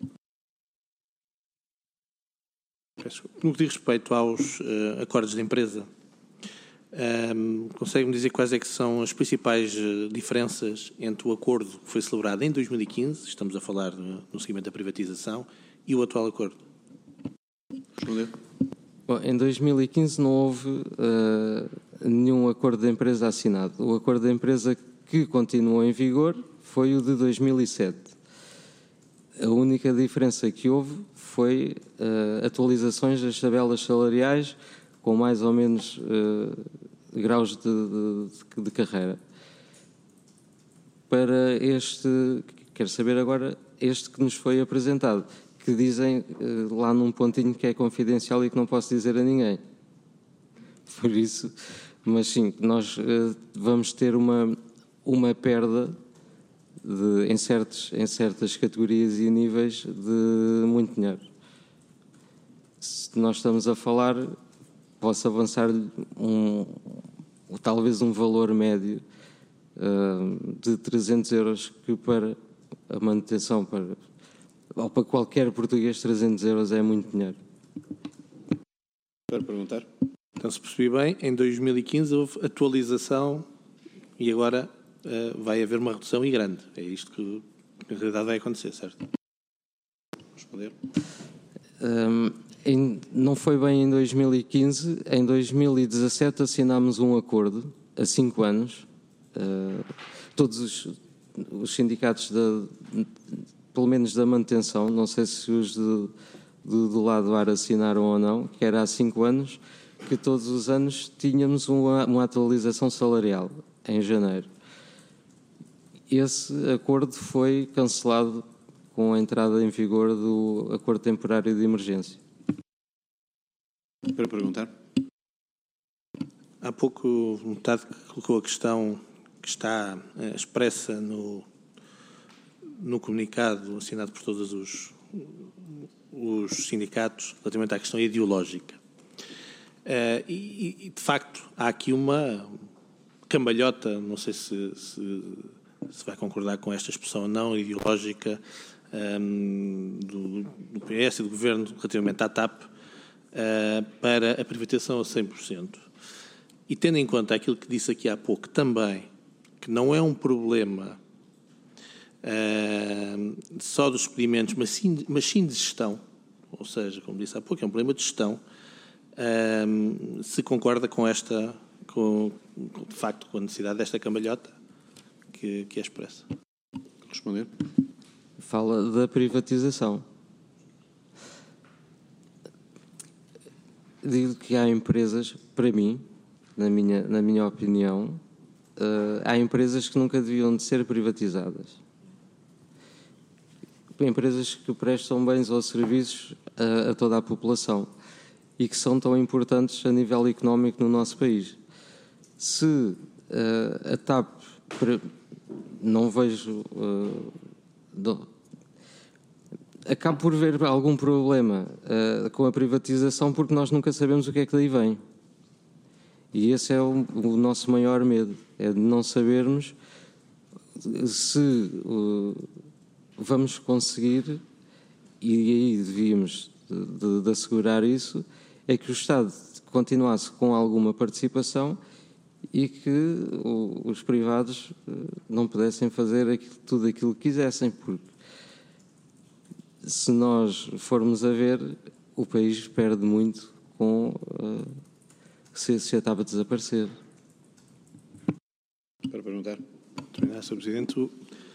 No que diz respeito aos acordos de empresa, consegue-me dizer quais é que são as principais diferenças entre o acordo que foi celebrado em 2015, estamos a falar no seguimento da privatização, e o atual acordo? Responder. Bom, em 2015 não houve nenhum acordo de empresa assinado. O acordo de empresa que continuou em vigor foi o de 2007. A única diferença que houve foi atualizações das tabelas salariais com mais ou menos graus de carreira. Para quero saber agora, este que nos foi apresentado, que dizem lá num pontinho que é confidencial e que não posso dizer a ninguém. Por isso, mas sim, nós vamos ter uma perda em certas categorias e níveis de muito dinheiro. Se nós estamos a falar, posso avançar-lhe talvez um valor médio de 300 euros, que para a manutenção, ou para qualquer português, 300 euros é muito dinheiro. Para perguntar. Então, se percebi bem, em 2015 houve atualização e agora vai haver uma redução e grande. É isto que na realidade vai acontecer, certo? Responder. Não foi bem em 2015. Em 2017 assinámos um acordo a 5 anos. Todos os sindicatos, pelo menos da manutenção, não sei se os do lado ar assinaram ou não, que era há 5 anos, que todos os anos tínhamos uma atualização salarial, em janeiro. Esse acordo foi cancelado com a entrada em vigor do acordo temporário de emergência. Para perguntar. Há pouco o deputado colocou a questão que está expressa no comunicado assinado por todos os sindicatos relativamente à questão ideológica. E de facto, há aqui uma cambalhota, não sei se vai concordar com esta expressão ou não, ideológica do PS e do Governo relativamente à TAP para a privatização a 100%. E tendo em conta aquilo que disse aqui há pouco também, que não é um problema só dos expedimentos, mas sim de gestão, ou seja, como disse há pouco, é um problema de gestão, se concorda com de facto, com a necessidade desta cambalhota que é expressa. Responder. Fala da privatização. digo que há empresas, para mim, na minha opinião, há empresas que nunca deviam de ser privatizadas. Empresas que prestam bens ou serviços a toda a população e que são tão importantes a nível económico no nosso país. Se a TAP, não vejo, acabo por ver algum problema com a privatização, porque nós nunca sabemos o que é que daí vem. E esse é o nosso maior medo, é de não sabermos se vamos conseguir, e aí devíamos de assegurar isso, é que o Estado continuasse com alguma participação e que os privados não pudessem fazer tudo aquilo que quisessem, porque se nós formos a ver, o país perde muito com se a TAP desaparecer. Para perguntar. Obrigado, Sr. Presidente.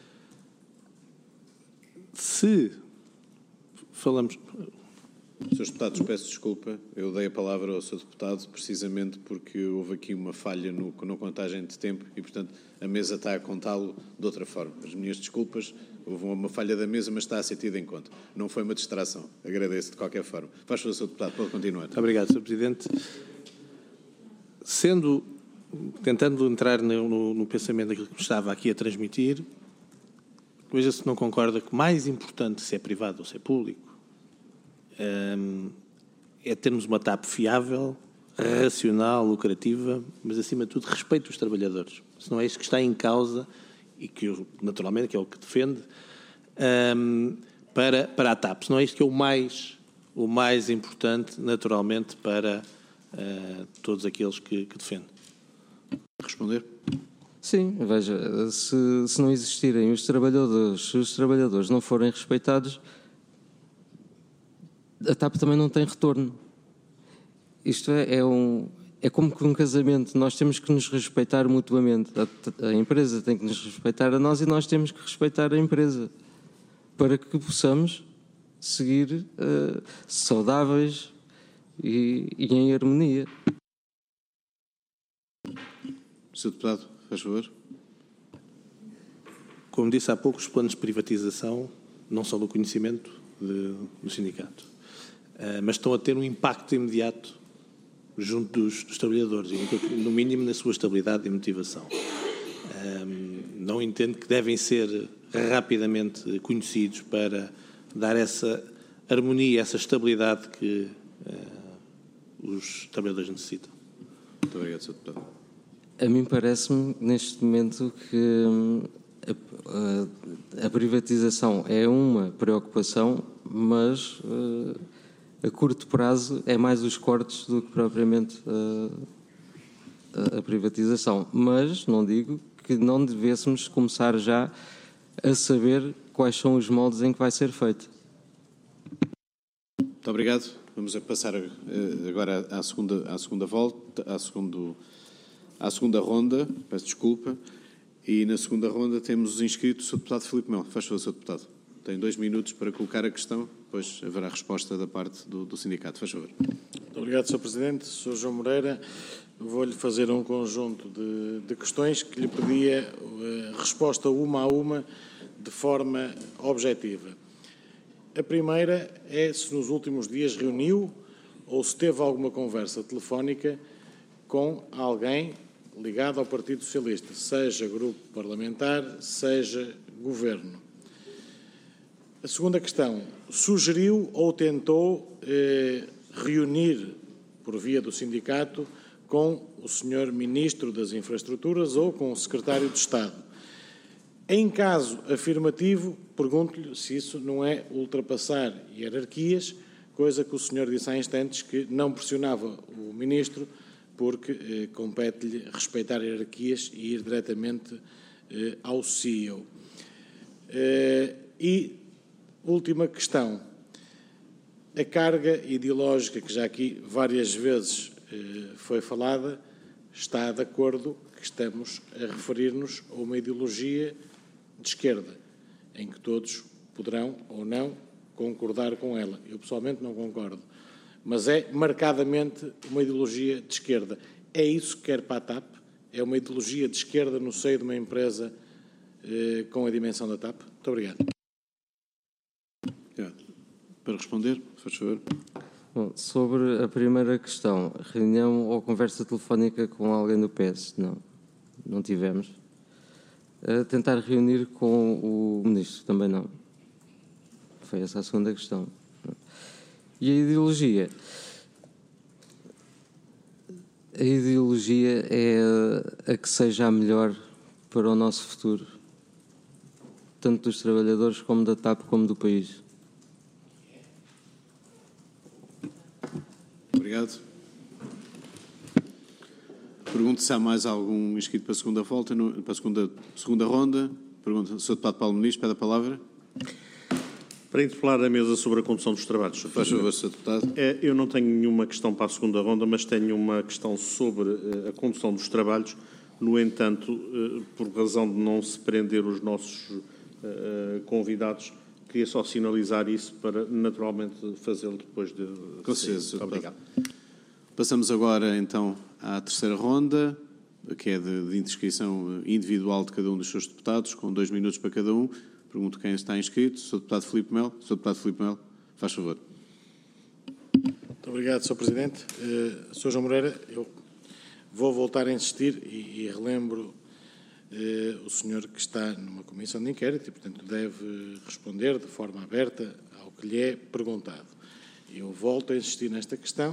Se falamos... Srs. Deputados, peço desculpa, eu dei a palavra ao Sr. Deputado precisamente porque houve aqui uma falha na contagem de tempo e, portanto, a mesa está a contá-lo de outra forma. As minhas desculpas, houve uma falha da mesa, mas está a ser tida em conta. Não foi uma distração. Agradeço de qualquer forma. Faz favor, Sr. Deputado, pode continuar. Muito obrigado, Sr. Presidente. Tentando entrar no pensamento daquilo que me estava aqui a transmitir, veja se não concorda que mais importante, se é privado ou se é público, é termos uma TAP fiável, racional, lucrativa, mas acima de tudo respeito os trabalhadores. Se não é isso que está em causa e que eu, naturalmente, que é o que defende, para a TAP. Se não é isto que é o mais importante, naturalmente, para todos aqueles que defendem. Responder? Sim, veja, se não existirem os trabalhadores, se os trabalhadores não forem respeitados, a TAP também não tem retorno. Isto é como que um casamento, nós temos que nos respeitar mutuamente. A empresa tem que nos respeitar a nós e nós temos que respeitar a empresa para que possamos seguir saudáveis e em harmonia. Sr. Deputado, faz favor. Como disse há pouco, os planos de privatização não são do conhecimento do sindicato, mas estão a ter um impacto imediato junto dos trabalhadores, e no mínimo na sua estabilidade e motivação. Não entendo que devem ser rapidamente conhecidos para dar essa harmonia, essa estabilidade que os trabalhadores necessitam. Muito obrigado, Sr. Deputado. A mim parece-me, neste momento, que a privatização é uma preocupação, mas a curto prazo é mais os cortes do que propriamente a privatização. Mas não digo que não devêssemos começar já a saber quais são os moldes em que vai ser feito. Muito obrigado. Vamos passar agora à segunda volta, à segunda ronda, peço desculpa, e na segunda ronda temos os inscritos, o Sr. Deputado Filipe Melo. Faz favor, Sr. Deputado. Tem 2 minutos para colocar a questão, depois haverá resposta da parte do sindicato. Faz favor. Muito obrigado, Sr. Presidente. Sr. João Moreira, vou-lhe fazer um conjunto de questões que lhe pedia resposta uma a uma de forma objetiva. A primeira é se nos últimos dias reuniu ou se teve alguma conversa telefónica com alguém ligado ao Partido Socialista, seja grupo parlamentar, seja governo. A segunda questão, sugeriu ou tentou reunir, por via do sindicato, com o Sr. Ministro das Infraestruturas ou com o Secretário de Estado. Em caso afirmativo, pergunto-lhe se isso não é ultrapassar hierarquias, coisa que o senhor disse há instantes que não pressionava o Ministro, porque compete-lhe respeitar hierarquias e ir diretamente ao CEO. E, última questão, a carga ideológica que já aqui várias vezes foi falada, está de acordo que estamos a referir-nos a uma ideologia de esquerda, em que todos poderão ou não concordar com ela. Eu pessoalmente não concordo. mas é marcadamente uma ideologia de esquerda. É isso que quer para a TAP? É uma ideologia de esquerda no seio de uma empresa com a dimensão da TAP? Muito obrigado. Para responder, faz favor. Bom, sobre a primeira questão, reunião ou conversa telefónica com alguém do PS? Não tivemos. Tentar reunir com o Ministro? Também não. Foi essa a segunda questão. E a ideologia? A ideologia é a que seja a melhor para o nosso futuro, tanto dos trabalhadores como da TAP como do país. Obrigado. Pergunto se há mais algum inscrito para a segunda volta, para a segunda ronda. Pergunta, Sr. Deputado Paulo Ministro, pede a palavra. Para interpelar a mesa sobre a condução dos trabalhos. Faz favor, Sr. Deputado. Eu não tenho nenhuma questão para a segunda ronda, mas tenho uma questão sobre a condução dos trabalhos. No entanto, por razão de não se prender os nossos convidados, queria só sinalizar isso para, naturalmente, fazê-lo depois de... Com certeza, Sr. Obrigado. Passamos agora, então, à terceira ronda, que é de inscrição individual de cada um dos seus deputados, com 2 minutos para cada um. Pergunto quem está inscrito. Sr. Deputado Filipe Melo. Sr. Deputado Filipe Melo, faz favor. Muito obrigado, Sr. Presidente. Sr. João Moreira, eu vou voltar a insistir e relembro o senhor que está numa comissão de inquérito e, portanto, deve responder de forma aberta ao que lhe é perguntado. Eu volto a insistir nesta questão.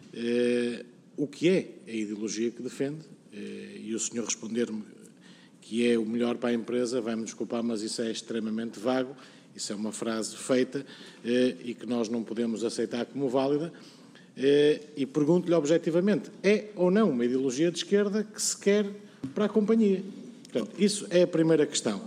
O que é a ideologia que defende? E o senhor responder-me que é o melhor para a empresa, vai-me desculpar, mas isso é extremamente vago, isso é uma frase feita e que nós não podemos aceitar como válida. E pergunto-lhe objetivamente, é ou não uma ideologia de esquerda que se quer para a companhia? Portanto, isso é a primeira questão.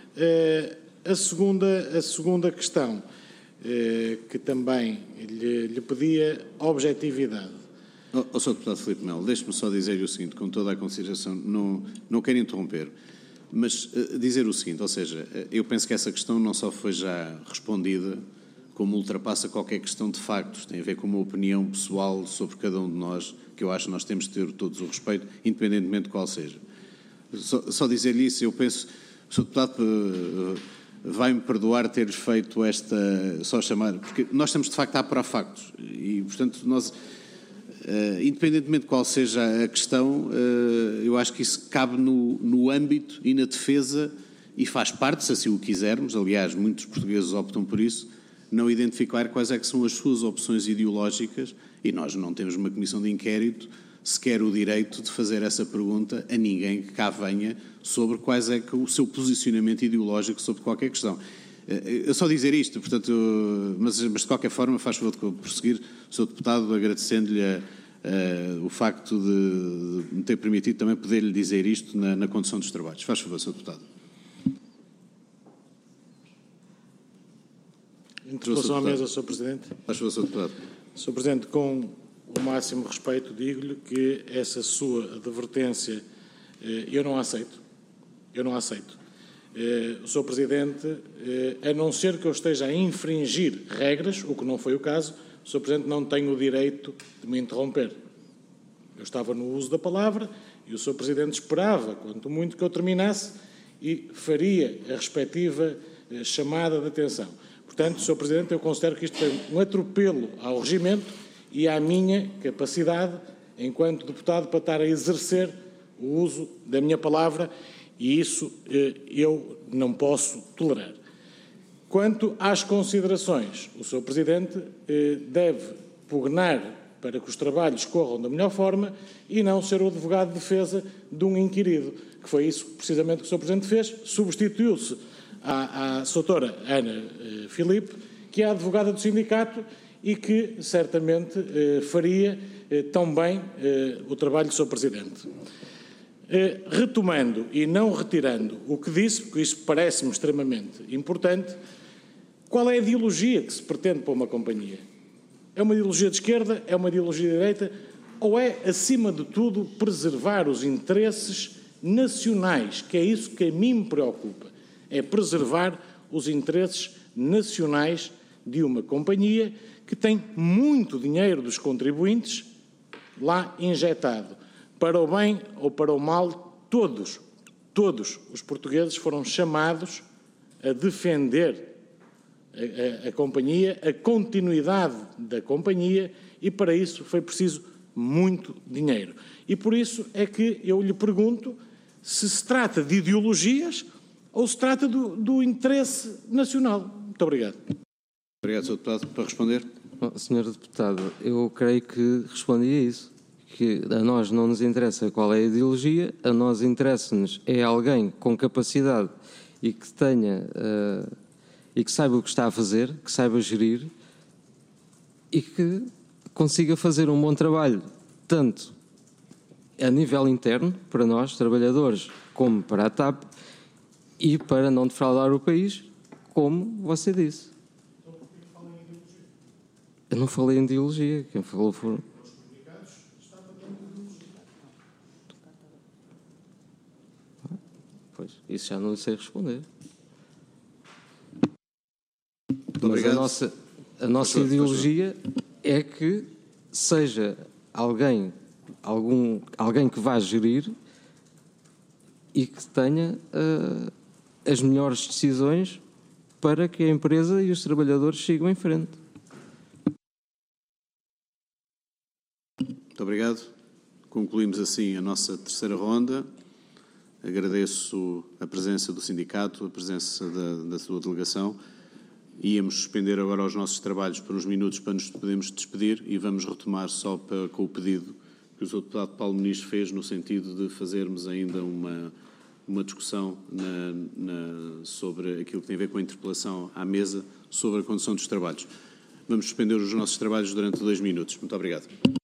A segunda questão, que também lhe pedia objetividade. Sr. Deputado Filipe Melo, deixe-me só dizer o seguinte, com toda a consideração, não quero interromper, mas dizer o seguinte, ou seja, eu penso que essa questão não só foi já respondida, como ultrapassa qualquer questão de factos, tem a ver com uma opinião pessoal sobre cada um de nós, que eu acho que nós temos de ter todos o respeito, independentemente de qual seja. Só dizer-lhe isso, eu penso, o Sr. Deputado vai-me perdoar ter feito esta, só chamar, porque nós estamos de facto a apurar factos, e portanto nós... independentemente de qual seja a questão, eu acho que isso cabe no âmbito e na defesa e faz parte, se assim o quisermos, aliás, muitos portugueses optam por isso, não identificar quais é que são as suas opções ideológicas e nós não temos uma comissão de inquérito sequer o direito de fazer essa pergunta a ninguém que cá venha sobre quais é que o seu posicionamento ideológico sobre qualquer questão. Eu só dizer isto, portanto, mas de qualquer forma faz favor de prosseguir, Sr. Deputado, agradecendo-lhe o facto de me ter permitido também poder-lhe dizer isto na condução dos trabalhos. Faz favor, Sr. Deputado. Interpelação à mesa, Sr. Presidente. Faz favor, Sr. Deputado. Sr. Presidente, com o máximo respeito, digo-lhe que essa sua advertência eu não aceito. Eu não aceito. Sr. Presidente, a não ser que eu esteja a infringir regras, o que não foi o caso, Sr. Presidente, não tem o direito de me interromper. Eu estava no uso da palavra e o Sr. Presidente esperava, quanto muito, que eu terminasse e faria a respectiva chamada de atenção. Portanto, Sr. Presidente, eu considero que isto foi um atropelo ao regimento e à minha capacidade, enquanto deputado, para estar a exercer o uso da minha palavra, e isso eu não posso tolerar. Quanto às considerações, o Sr. Presidente deve pugnar para que os trabalhos corram da melhor forma e não ser o advogado de defesa de um inquirido, que foi isso precisamente que o Sr. Presidente fez, substituiu-se à Sra. Ana Filipe, que é a advogada do sindicato e que certamente faria tão bem o trabalho do Sr. Presidente. Retomando e não retirando o que disse, porque isso parece-me extremamente importante, qual é a ideologia que se pretende para uma companhia? É uma ideologia de esquerda? É uma ideologia de direita? Ou é, acima de tudo, preservar os interesses nacionais, que é isso que a mim me preocupa, é preservar os interesses nacionais de uma companhia que tem muito dinheiro dos contribuintes lá injetado. Para o bem ou para o mal, todos os portugueses foram chamados a defender a companhia, a continuidade da companhia, e para isso foi preciso muito dinheiro. E por isso é que eu lhe pergunto se trata de ideologias ou se trata do interesse nacional. Muito obrigado. Obrigado, Sr. Deputado. Para responder. Sr. Deputado, eu creio que respondi a isso. Que a nós não nos interessa qual é a ideologia, a nós interessa-nos é alguém com capacidade e que tenha e que saiba o que está a fazer, que saiba gerir e que consiga fazer um bom trabalho, tanto a nível interno, para nós, trabalhadores, como para a TAP, e para não defraudar o país, como você disse. Eu não falei em ideologia, quem falou foram... Pois, isso já não sei responder. Mas a nossa ideologia é que seja alguém que vá gerir e que tenha as melhores decisões para que a empresa e os trabalhadores sigam em frente. Muito obrigado. Concluímos assim a nossa terceira ronda. Agradeço a presença do sindicato, a presença da sua delegação. Íamos suspender agora os nossos trabalhos por uns minutos para nos podermos despedir e vamos retomar só com o pedido que o Sr. Deputado Paulo Muniz fez no sentido de fazermos ainda uma discussão sobre aquilo que tem a ver com a interpelação à mesa sobre a condução dos trabalhos. Vamos suspender os nossos trabalhos durante 2 minutos. Muito obrigado.